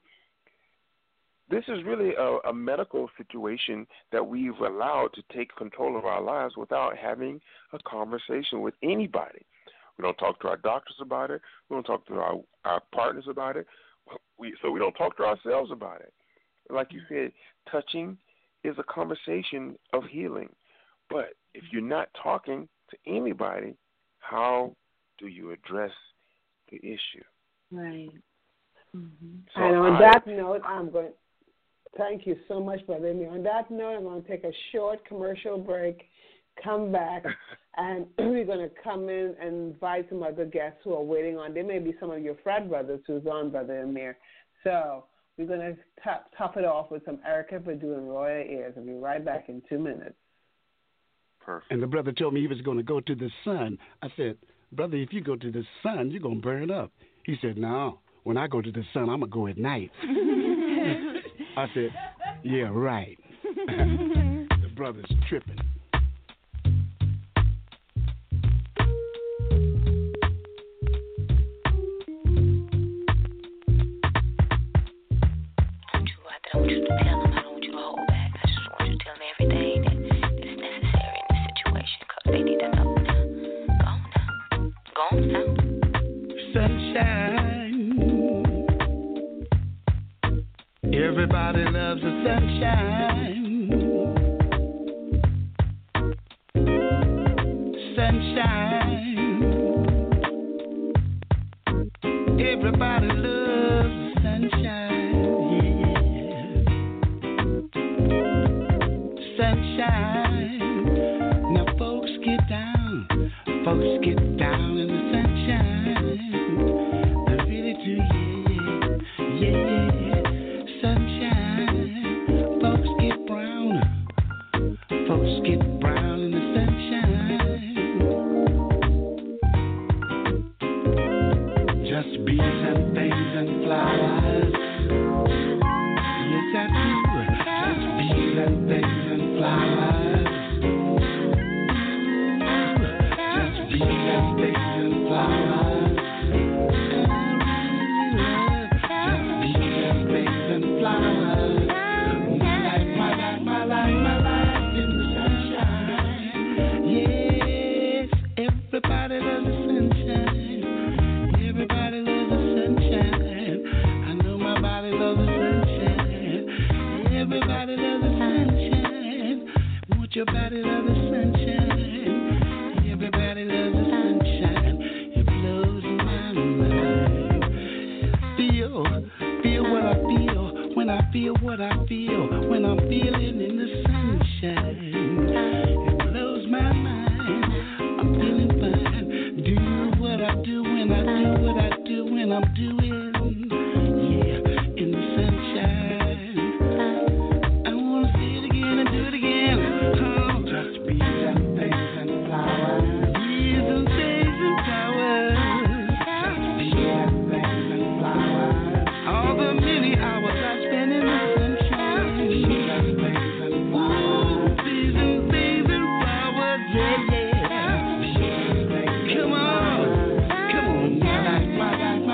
this is really a, a medical situation that we've allowed to take control of our lives without having a conversation with anybody. We don't talk to our doctors about it. We don't talk to our, our partners about it. We, so we don't talk to ourselves about it. Like you said, touching is a conversation of healing. But if you're not talking to anybody, how do you address the issue? Right. Mm-hmm. So and on I, that note, I'm going. Thank you so much, Brother Amir. On that note, I'm going to take a short commercial break, come back, and we're going to come in and invite some other guests who are waiting on. There may be some of your frat brothers who's on, Brother Amir. So we're going to top, top it off with some Erykah Badu and Royal Airs. I'll be right back in two minutes. Perfect. And the brother told me he was going to go to the sun. I said, brother, if you go to the sun, you're going to burn up. He said, no, when I go to the sun, I'm going to go at night. I said, yeah, right. The brother's tripping. I want you to tell them. I don't want you to hold back. I just want you to tell them everything that is necessary in this situation because they need to know now. Go on now. Go on now. Sunshine. Everybody loves the sunshine. Sunshine. Everybody loves the sunshine. Sunshine. Now folks get down, folks get down in the sunshine. They really do, yeah, yeah, yeah. Sunshine. Folks get brown, folks get brown in the sunshine. Just bees and things and flowers. Yes, I do. Just bees and things and flowers. Just bees and things and flowers. Just bees and things and flowers. My life, my life, my life, my life in the sunshine. Yes, everybody loves the sunshine. Everybody loves the sunshine. I know my body loves the sunshine. Everybody loves the sunshine. Won't your body love the sunshine? Everybody loves the sunshine. It blows my mind. Feel, feel what I feel when I feel what I feel when I'm feeling in the sunshine. It blows my mind. I'm feeling fine. Do what I do when I do what I do when I'm doing. Yeah, in the sunshine. I wanna see it again and do it again. Oh, just bees and things and flowers. Bees and things and flowers. Just bees and things and flowers. All the many hours I spend in the sunshine. Bees and things and flowers. Bees and things and flowers. Yeah, yeah. Come on, come on, my life, my life,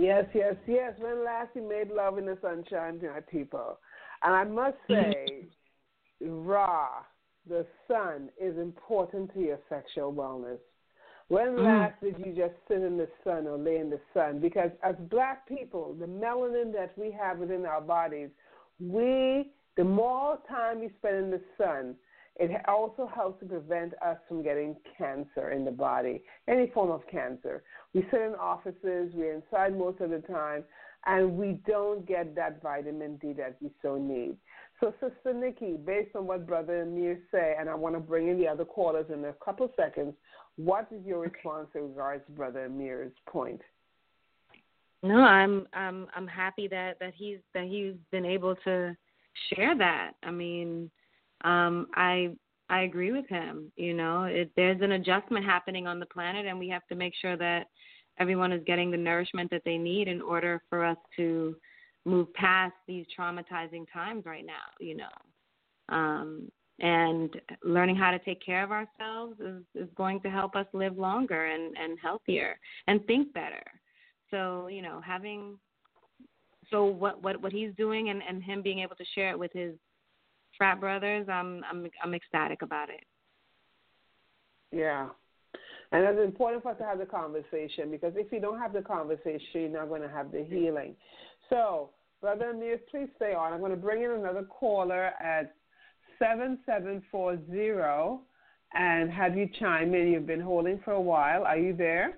Yes, yes, yes. When last you made love in the sunshine, my people. And I must say, Ra, the sun, is important to your sexual wellness. When mm. last did you just sit in the sun or lay in the sun? Because as black people, the melanin that we have within our bodies, we, the more time we spend in the sun, it also helps to prevent us from getting cancer in the body, any form of cancer. We sit in offices, we're inside most of the time, and we don't get that vitamin D that we so need. So, Sister Nikki, based on what Brother Amir said, and I want to bring in the other callers in a couple seconds, what is your response in regards to Brother Amir's point? No, I'm I'm I'm happy that, that he's that he's been able to share that. I mean, um, I I agree with him. You know, it, there's an adjustment happening on the planet, and we have to make sure that everyone is getting the nourishment that they need in order for us to move past these traumatizing times right now. You know, um, and learning how to take care of ourselves is, is going to help us live longer and, and healthier and think better. So, you know, having so what what, what he's doing and, and him being able to share it with his frat brothers, I'm I'm I'm ecstatic about it. Yeah. And it's important for us to have the conversation, because if you don't have the conversation, you're not going to have the healing. So, Brother Amir, please stay on. I'm going to bring in another caller at seven seven four zero and have you chime in. You've been holding for a while. Are you there?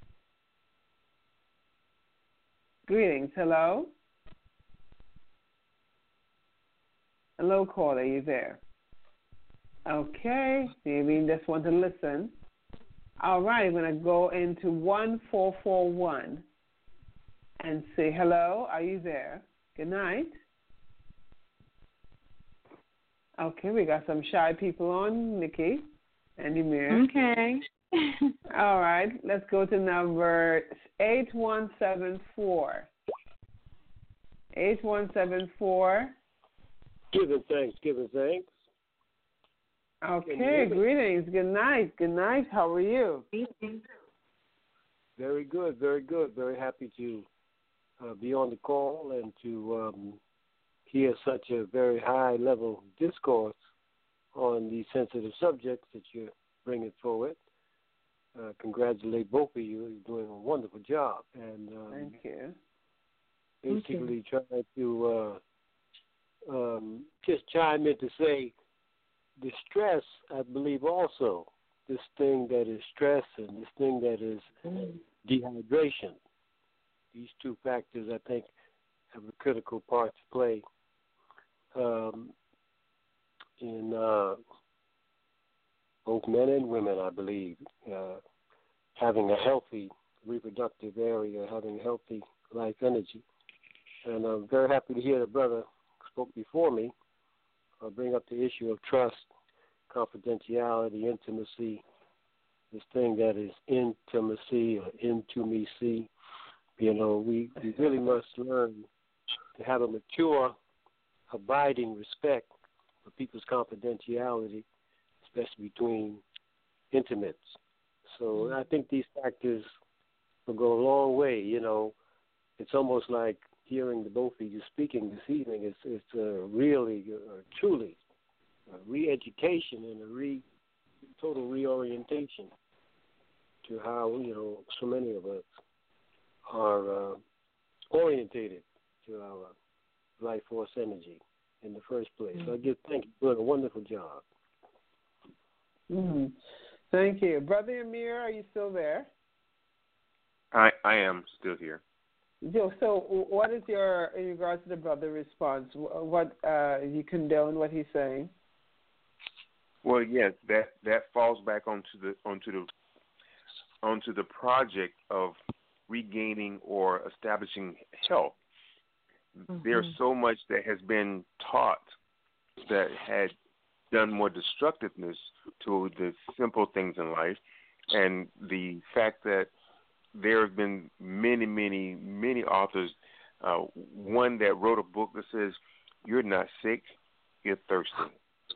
Greetings. Hello? Hello, caller. Are you there? Okay. Maybe you just want to listen. All right. I'm going to go into one four four one and say hello. Are you there? Good night. Okay, we got some shy people on, Nikki and Amir. Okay. All right, let's go to number eight one seven four. eight one seven four. Giving thanks, giving thanks. Okay, greetings. Good night. Good night. How are you? Very good, very good. Very happy to uh, be on the call and to um, hear such a very high-level discourse on these sensitive subjects that you're bringing forward. Uh, congratulate both of you. You're doing a wonderful job. And um, thank you. Basically, Thank you. trying to uh, um, just chime in to say, the stress, I believe, also this thing that is stress and this thing that is mm. dehydration. These two factors, I think, have a critical part to play um, in uh, both men and women, I believe, uh, having a healthy reproductive area, having healthy life energy. And I'm very happy to hear the brother spoke before me uh, bring up the issue of trust, confidentiality, intimacy, this thing that is intimacy or into me see. You know, we, we really must learn to have a mature, abiding respect for people's confidentiality, especially between intimates. So I think these factors will go a long way. You know, it's almost like hearing the both of you speaking this evening. It's, it's uh, really, uh, truly a re-education and a re, total reorientation to how, you know, so many of us are uh, orientated to our life force energy in the first place. Mm-hmm. So I give thank you for doing a wonderful job. Mm-hmm. Thank you. Brother Amir, are you still there? I I am still here. So, so what is your, in regards to the brother response, what, uh, you condone what he's saying? Well, yes, that, that falls back onto the onto the onto the project of regaining or establishing health. Mm-hmm. There's so much that has been taught that had done more destructiveness to the simple things in life, and the fact that there have been many, many, many authors. Uh, one that wrote a book that says, "You're not sick, you're thirsty."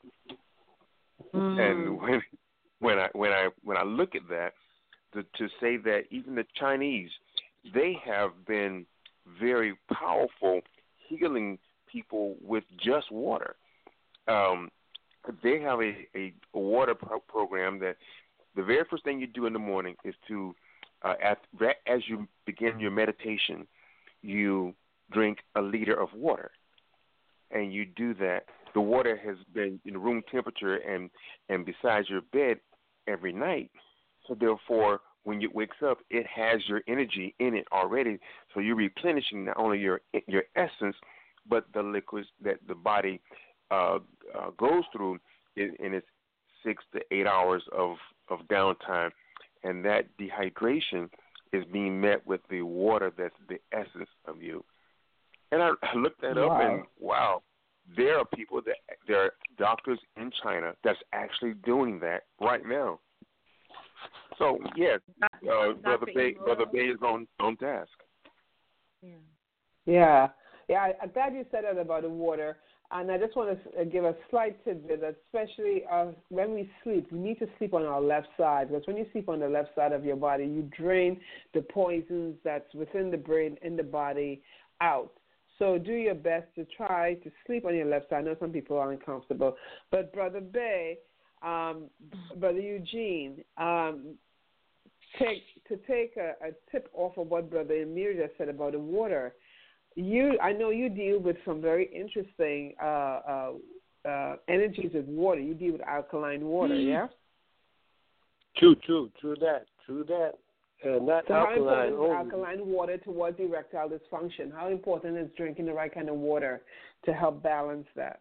Mm. And when when I when I when I look at that, to, to say that even the Chinese they have been very powerful healing people with just water. Um, they have a, a, a water pro- program that the very first thing you do in the morning is to, uh, at, as you begin your meditation, you drink a liter of water. And you do that. The water has been in room temperature and, and beside your bed every night. So therefore, when you wakes up, it has your energy in it already. So you're replenishing not only your your essence, but the liquids that the body uh, uh, goes through in, in its six to eight hours of, of downtime. And that dehydration is being met with the water that's the essence of you. And I, I looked that wow. up, and wow, there are people that there are doctors in China that's actually doing that right now. So yes, uh, Brother Bay, Brother Bay is on on task. Yeah, yeah, yeah. I, I'm glad you said that about the water, and I just want to give a slight tidbit, that especially uh, when we sleep, we need to sleep on our left side, because when you sleep on the left side of your body, you drain the poisons that's within the brain in the body out. So do your best to try to sleep on your left side. I know some people are uncomfortable. But Brother Bay, um, Brother Eugene, um, take to take a, a tip off of what Brother Emir just said about the water. You, I know you deal with some very interesting uh, uh, uh, energies with water. You deal with alkaline water, yeah? True, true, true that, true that. Uh, not so alkaline, how important only. is alkaline water towards erectile dysfunction? How important is drinking the right kind of water to help balance that?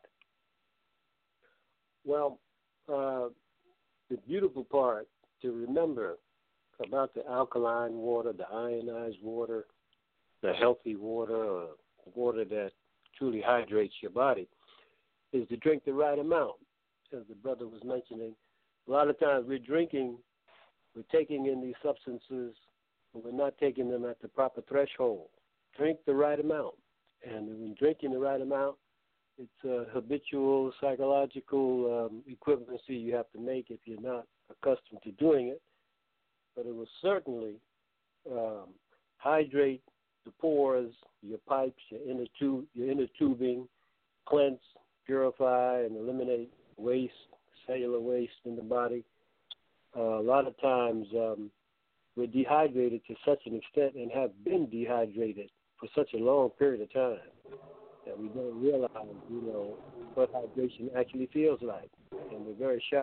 Well, uh, the beautiful part to remember about the alkaline water, the ionized water, the healthy water, or water that truly hydrates your body, is to drink the right amount. As the brother was mentioning, a lot of times we're drinking We're taking in these substances, but we're not taking them at the proper threshold. Drink the right amount. And when drinking the right amount, it's a habitual psychological um, equivalency you have to make if you're not accustomed to doing it. But it will certainly um, hydrate the pores, your pipes, your inner, tube, your inner tubing, cleanse, purify, and eliminate waste, cellular waste in the body. Uh, a lot of times um, we're dehydrated to such an extent and have been dehydrated for such a long period of time that we don't realize, you know, what hydration actually feels like. And we're very shy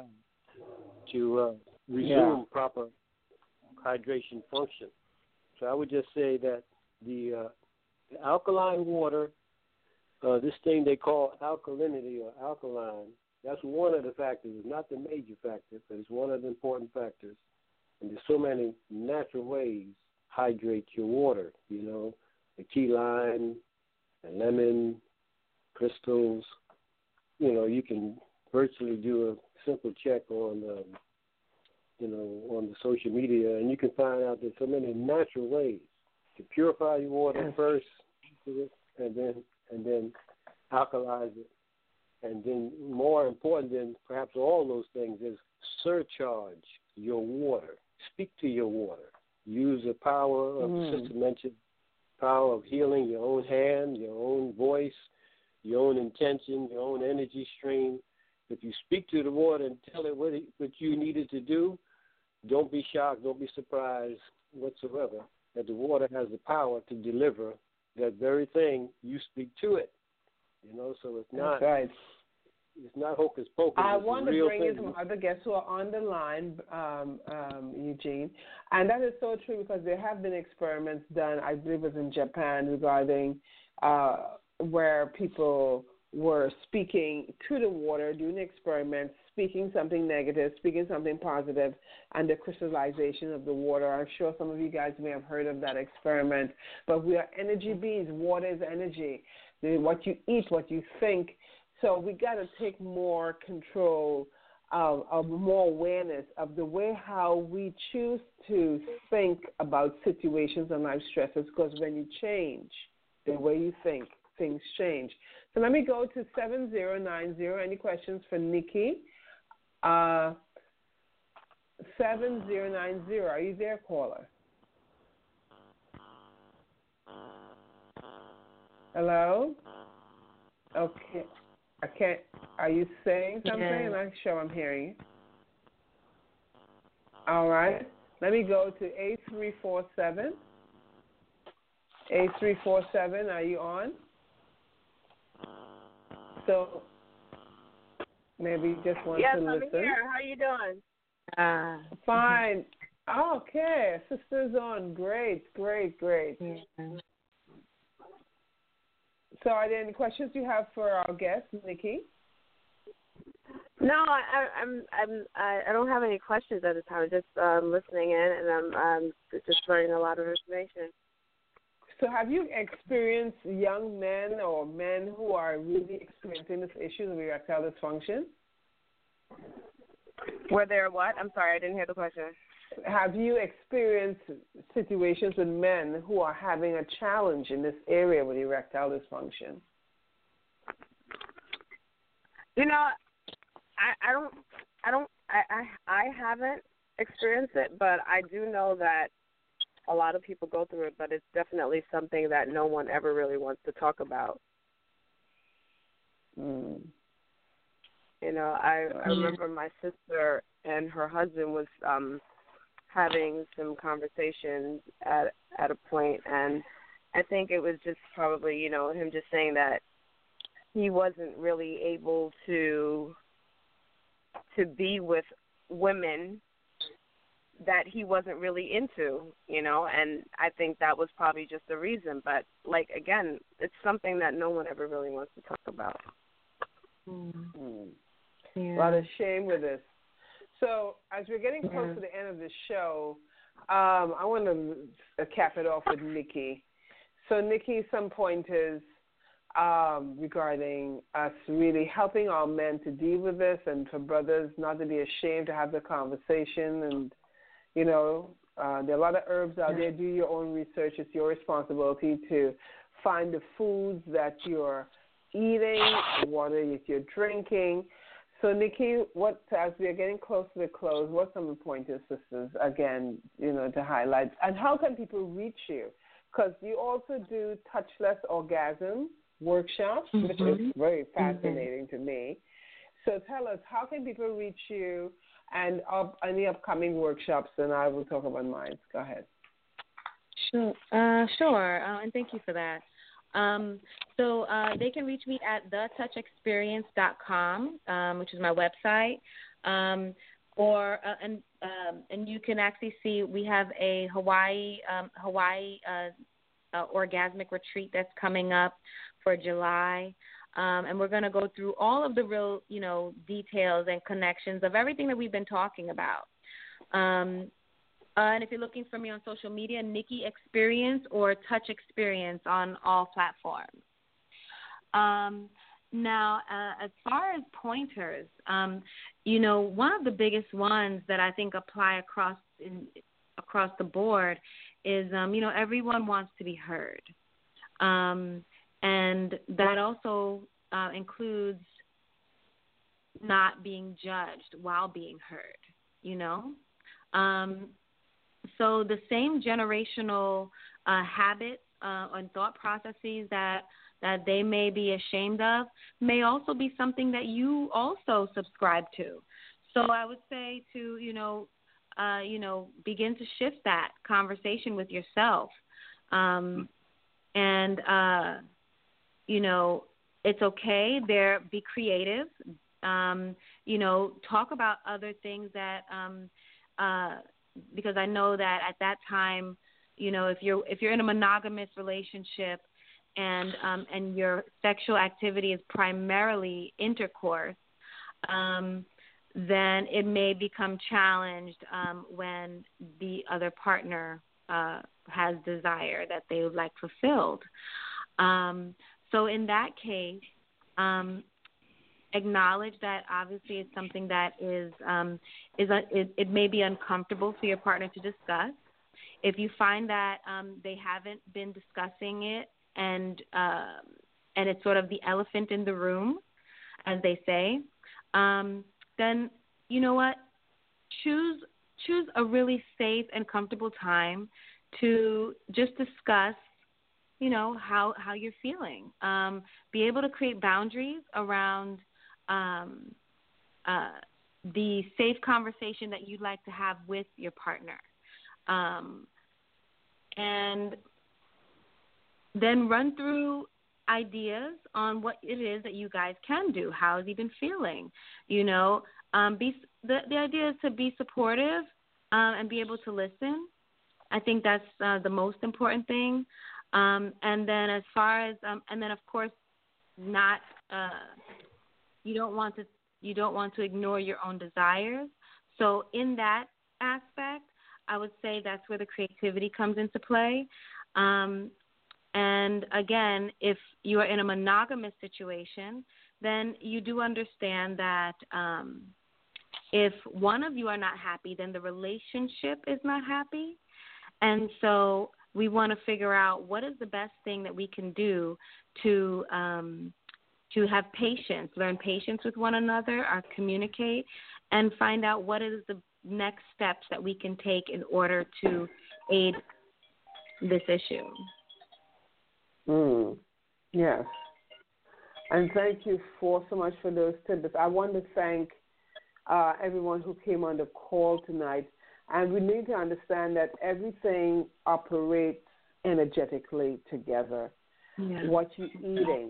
to uh, resume yeah. proper hydration function. So I would just say that the, uh, the alkaline water, uh, this thing they call alkalinity or alkaline, that's one of the factors. It's not the major factor, but it's one of the important factors. And there's so many natural ways to hydrate your water, you know, the key lime, the lemon, crystals. You know, you can virtually do a simple check on, um, you know, on the social media, and you can find out there's so many natural ways to purify your water first, and then and then alkalize it. And then more important than perhaps all those things is surcharge your water. Speak to your water. Use the power of, mm. Sister mentioned, power of healing, your own hand, your own voice, your own intention, your own energy stream. If you speak to the water and tell it what, it, what you needed to do, don't be shocked, don't be surprised whatsoever that the water has the power to deliver that very thing you speak to it. You know, so it's not... That's right. It's not hocus pocus. I it's want a to real bring thing. in some other guests who are on the line, um, um, Eugene. And that is so true because there have been experiments done, I believe it was in Japan, regarding uh, where people were speaking to the water, doing experiments, speaking something negative, speaking something positive, and the crystallization of the water. I'm sure some of you guys may have heard of that experiment. But we are energy beings. Water is energy. What you eat, what you think. So we got to take more control, of, of more awareness of the way how we choose to think about situations and life stresses, because when you change the way you think, things change. So let me go to seven zero nine zero. Any questions for Nikki? Uh, seven zero nine zero. Are you there, caller? Hello? Okay. I can't. Are you saying something? Yeah. I'm not sure I'm hearing you. All right. Let me go to eight three four seven. eight three four seven, are you on? So maybe you just want yes, to I'm listen. here. How you doing? Uh, Fine. Okay. Sister's on. Great, great, great. yeah. So are there any questions you have for our guest, Nikki? No, I, I, I'm I'm I, I don't have any questions at the time. I'm just um, listening in, and I'm um, just learning a lot of information. So have you experienced young men or men who are really experiencing this issue of erectile dysfunction? Were there what? I'm sorry, I didn't hear the question. Have you experienced situations with men who are having a challenge in this area with erectile dysfunction? You know, I, I don't, I don't, I, I, I haven't experienced it, but I do know that a lot of people go through it. But it's definitely something that no one ever really wants to talk about. Mm. You know, I, I remember my sister and her husband was um, having some conversations at at a point, and I think it was just probably, you know, him just saying that he wasn't really able to to be with women that he wasn't really into, you know, and I think that was probably just the reason. But, like, again, it's something that no one ever really wants to talk about. Mm. Yeah. A lot of shame with this. So as we're getting close Yeah. to the end of the show, um, I want to cap it off with Nikki. So, Nikki, some pointers um, regarding us really helping our men to deal with this, and for brothers not to be ashamed to have the conversation. And, you know, uh, there are a lot of herbs out there. Do your own research. It's your responsibility to find the foods that you're eating, water that you're drinking. So, Nikki, what, as we are getting close to the close, what some of the pointers, sisters, again, you know, to highlight? And how can people reach you? Because you also do touchless orgasm workshops, mm-hmm. which is very fascinating mm-hmm. to me. So tell us, how can people reach you and up, any upcoming workshops, and I will talk about mine. Go ahead. Sure, uh, sure, uh, and thank you for that. Um, so uh, they can reach me at the touch experience dot com, um, which is my website, um, or uh, and um, and you can actually see we have a Hawaii um, Hawaii uh, uh, orgasmic retreat that's coming up for July, um, and we're going to go through all of the real you know details and connections of everything that we've been talking about. Um, Uh, and if you're looking for me on social media, Nikki Experience or Touch Experience on all platforms. Um, now, uh, as far as pointers, um, you know, one of the biggest ones that I think apply across in, across the board is, um, you know, everyone wants to be heard. Um, and that also uh, includes not being judged while being heard, you know. Um, So the same generational uh, habits uh, and thought processes that that they may be ashamed of may also be something that you also subscribe to. So I would say to you know uh, you know begin to shift that conversation with yourself, um, and uh, you know it's okay. There, be creative. Um, you know, talk about other things that. Um, uh, Because I know that at that time, you know, if you're if you're in a monogamous relationship, and um, and your sexual activity is primarily intercourse, um, then it may become challenged um, when the other partner uh, has desire that they would like fulfilled. Um, so in that case, um, acknowledge that obviously it's something that is um, is a, it, it may be uncomfortable for your partner to discuss. If you find that um, they haven't been discussing it and uh, and it's sort of the elephant in the room, as they say, um, then you know what? Choose choose a really safe and comfortable time to just discuss, you know, how, how you're feeling. Um, be able to create boundaries around um, uh, the safe conversation that you'd like to have with your partner. Um, and then run through ideas on what it is that you guys can do. How has he been feeling? You know, um, be the, the idea is to be supportive um, and be able to listen. I think that's uh, the most important thing. Um, and then as far as, um, and then of course, not, uh, you don't want to, you don't want to ignore your own desires. So in that aspect, I would say that's where the creativity comes into play. Um, and again, if you are in a monogamous situation, then you do understand that um, if one of you are not happy, then the relationship is not happy. And so we want to figure out what is the best thing that we can do to um, to have patience, learn patience with one another, or communicate, and find out what is the next steps that we can take in order to aid this issue. Mm, yes. And thank you for so much for those tidbits. I want to thank uh, everyone who came on the call tonight. And we need to understand that everything operates energetically together. Yeah. What you're eating,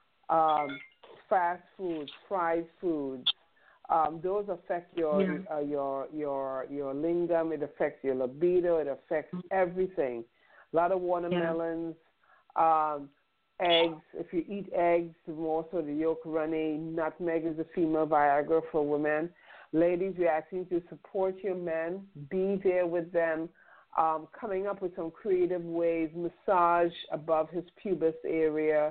um, fast foods, fried foods, um, those affect your yeah. uh, your your your lingam. It affects your libido. It affects everything. A lot of watermelons, yeah. um, eggs. If you eat eggs, more so the yolk runny. Nutmeg is the female Viagra for women. Ladies, we're asking you to support your men, be there with them, um, coming up with some creative ways, massage above his pubis area,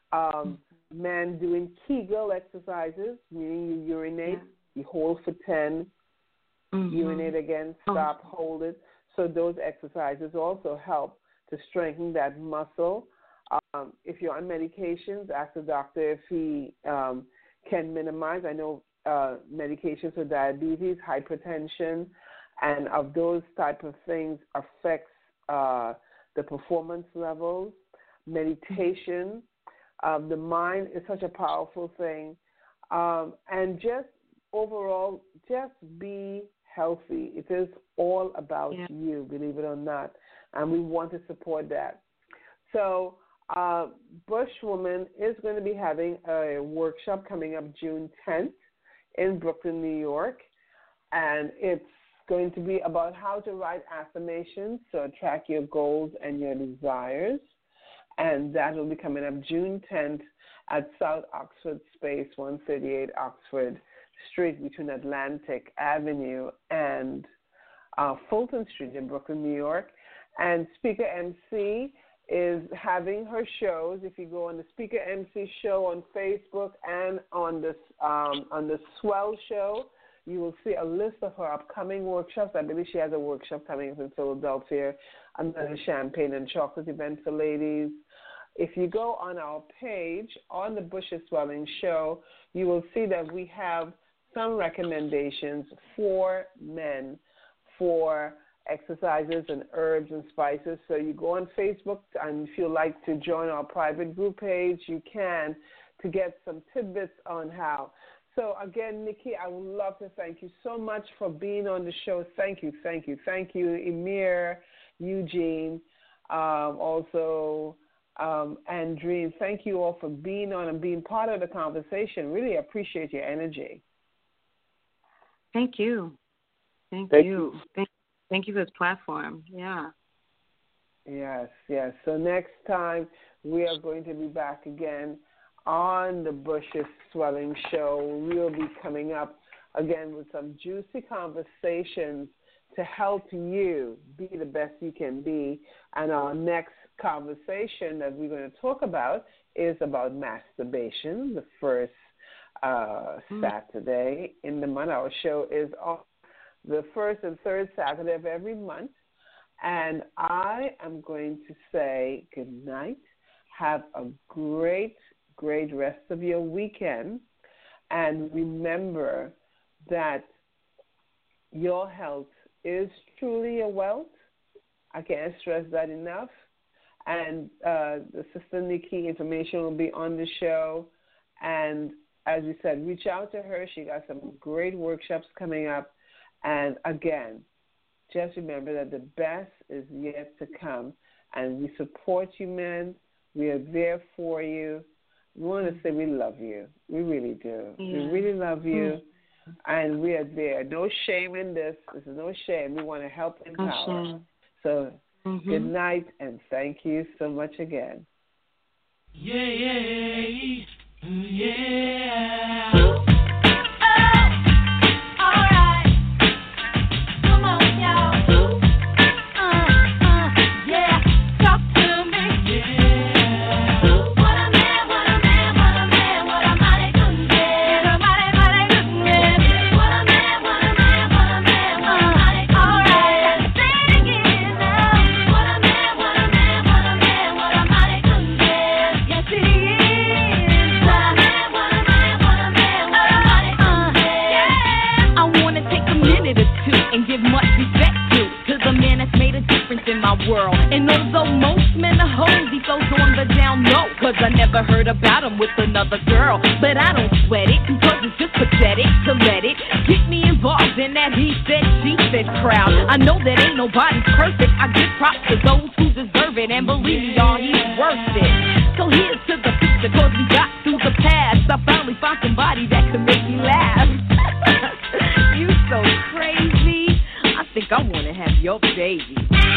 um, men doing Kegel exercises, meaning you urinate, yeah. you hold for ten, mm-hmm. urinate again, stop, oh. hold it. So those exercises also help to strengthen that muscle. Um, if you're on medications, ask the doctor if he um, can minimize. I know Uh, medications for diabetes, hypertension, and of those type of things affects uh, the performance levels. Meditation, um, the mind is such a powerful thing, um, and just overall, just be healthy. It is all about yeah. you, believe it or not, and we want to support that. So uh, Bushwoman is going to be having a workshop coming up June tenth. In Brooklyn, New York, and it's going to be about how to write affirmations to attract your goals and your desires, and that will be coming up June tenth at South Oxford Space, one thirty-eight Oxford Street, between Atlantic Avenue and uh, Fulton Street in Brooklyn, New York. And Speaker M C is having her shows. If you go on the Speaker M C show on Facebook and on the um, on the Swell show, you will see a list of her upcoming workshops. I believe she has a workshop coming up in Philadelphia, another champagne and chocolate event for ladies. If you go on our page on the Bush is Swelling show, you will see that we have some recommendations for men for exercises and herbs and spices. So you go on Facebook, and if you like to join our private group page, you can, to get some tidbits on how. So again, Nikki, I would love to thank you so much for being on the show. Thank you, thank you, thank you, Emir, Eugene, um, also um, Andreen. Thank you all for being on and being part of the conversation. Really appreciate your energy. Thank you. Thank, thank you. you. Thank Thank you for this platform. Yeah. Yes, yes. So next time we are going to be back again on the Bush is Swelling show. We'll be coming up again with some juicy conversations to help you be the best you can be. And our next conversation that we're going to talk about is about masturbation, the first uh, mm. Saturday in the month. Our show is on the first and third Saturday of every month. And I am going to say good night. Have a great, great rest of your weekend. And remember that your health is truly a wealth. I can't stress that enough. And uh, the Sister Nikki information will be on the show. And as we said, reach out to her. She got some great workshops coming up. And again, just remember that the best is yet to come. And we support you, men. We are there for you. We want to say we love you. We really do. Yeah. We really love you. Mm-hmm. And we are there. No shame in this. This is no shame. We want to help empower. No so mm-hmm. good night, and thank you so much again. Yeah, yeah, yeah. World. And although most men are hoes, he goes on the down low, cause I never heard about him with another girl. But I don't sweat it, because it's just pathetic to let it get me involved in that he said, she said crowd. I know that ain't nobody perfect. I give props to those who deserve it, and believe me, y'all, he's worth it. So here's to the future, cause we got through the past. I finally found somebody that could make me laugh. You so crazy. I think I wanna have your baby.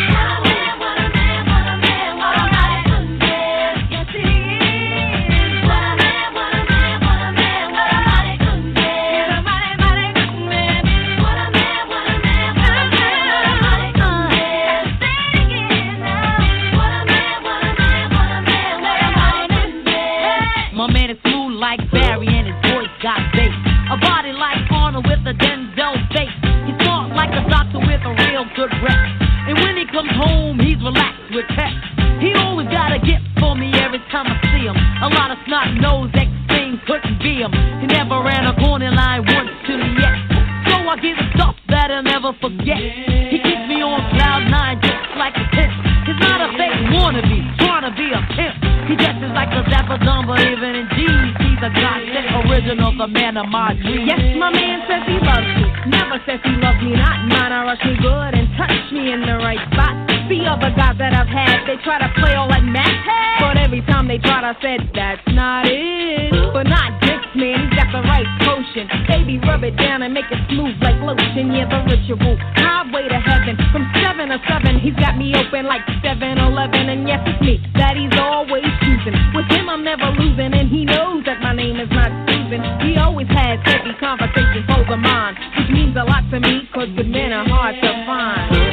Home, he's relaxed with text. He always got a gift for me every time I see him. A lot of snot nose ex things couldn't be him. He never ran a corner line once to me yet. So I give him stuff that I'll never forget. He keeps me on cloud nine just like a pimp. He's not a fake wannabe, trying to be a pimp. He dresses like a dapper dumb, but even in jeans, he's a godsend original, the man of my dreams. Yes, my man says he loves me. Never says he loves me not. Mine, I rush me good and touch me in the right spot. The other guys that I've had, they try to play all like Matt. But every time they tried, I said, that's not it. But not this man, he's got the right potion. Baby, rub it down and make it smooth like lotion. Yeah, the ritual, highway to heaven. From seven to seven, he's got me open like seven eleven. And yes, it's me that he's always choosing. With him, I'm never losing. And he knows that my name is not Susan. He always has heavy conversations over mine, which means a lot to me, cause good men are hard to find.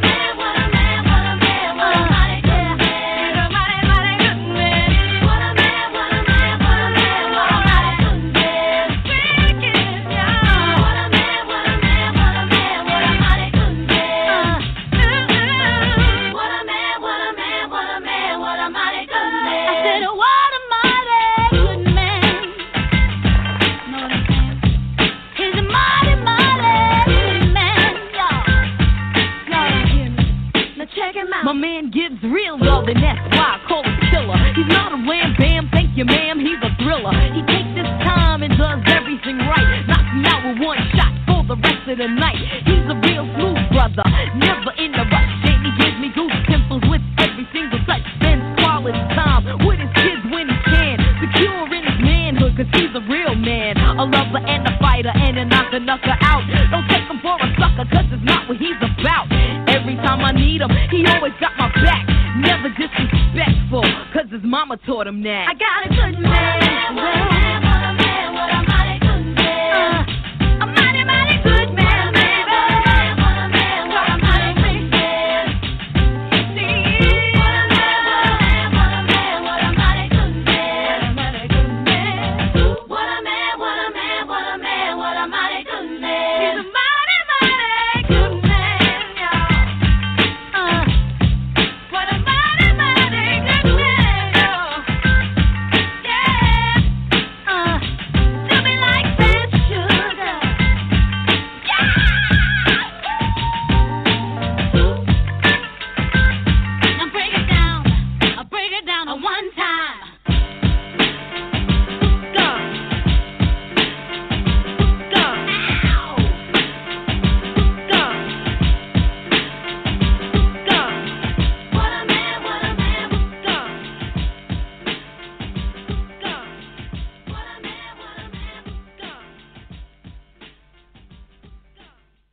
My man gives real love, and that's why I call him killer. He's not a wham bam, thank you ma'am, he's a thriller. He takes his time and does everything right. Knocks me out with one shot for the rest of the night. He's a real smooth brother, never in a rush. And he gives me goose pimples with every single touch. Spends quality time with his kids when he can. Secure in his manhood, cause he's a real man. A lover and a fighter and a knocker knocker out. Don't take him for a sucker, cause it's not what he's about. Every time I need him, he always got my back. Never disrespectful, cause his mama taught him that. I got a good man.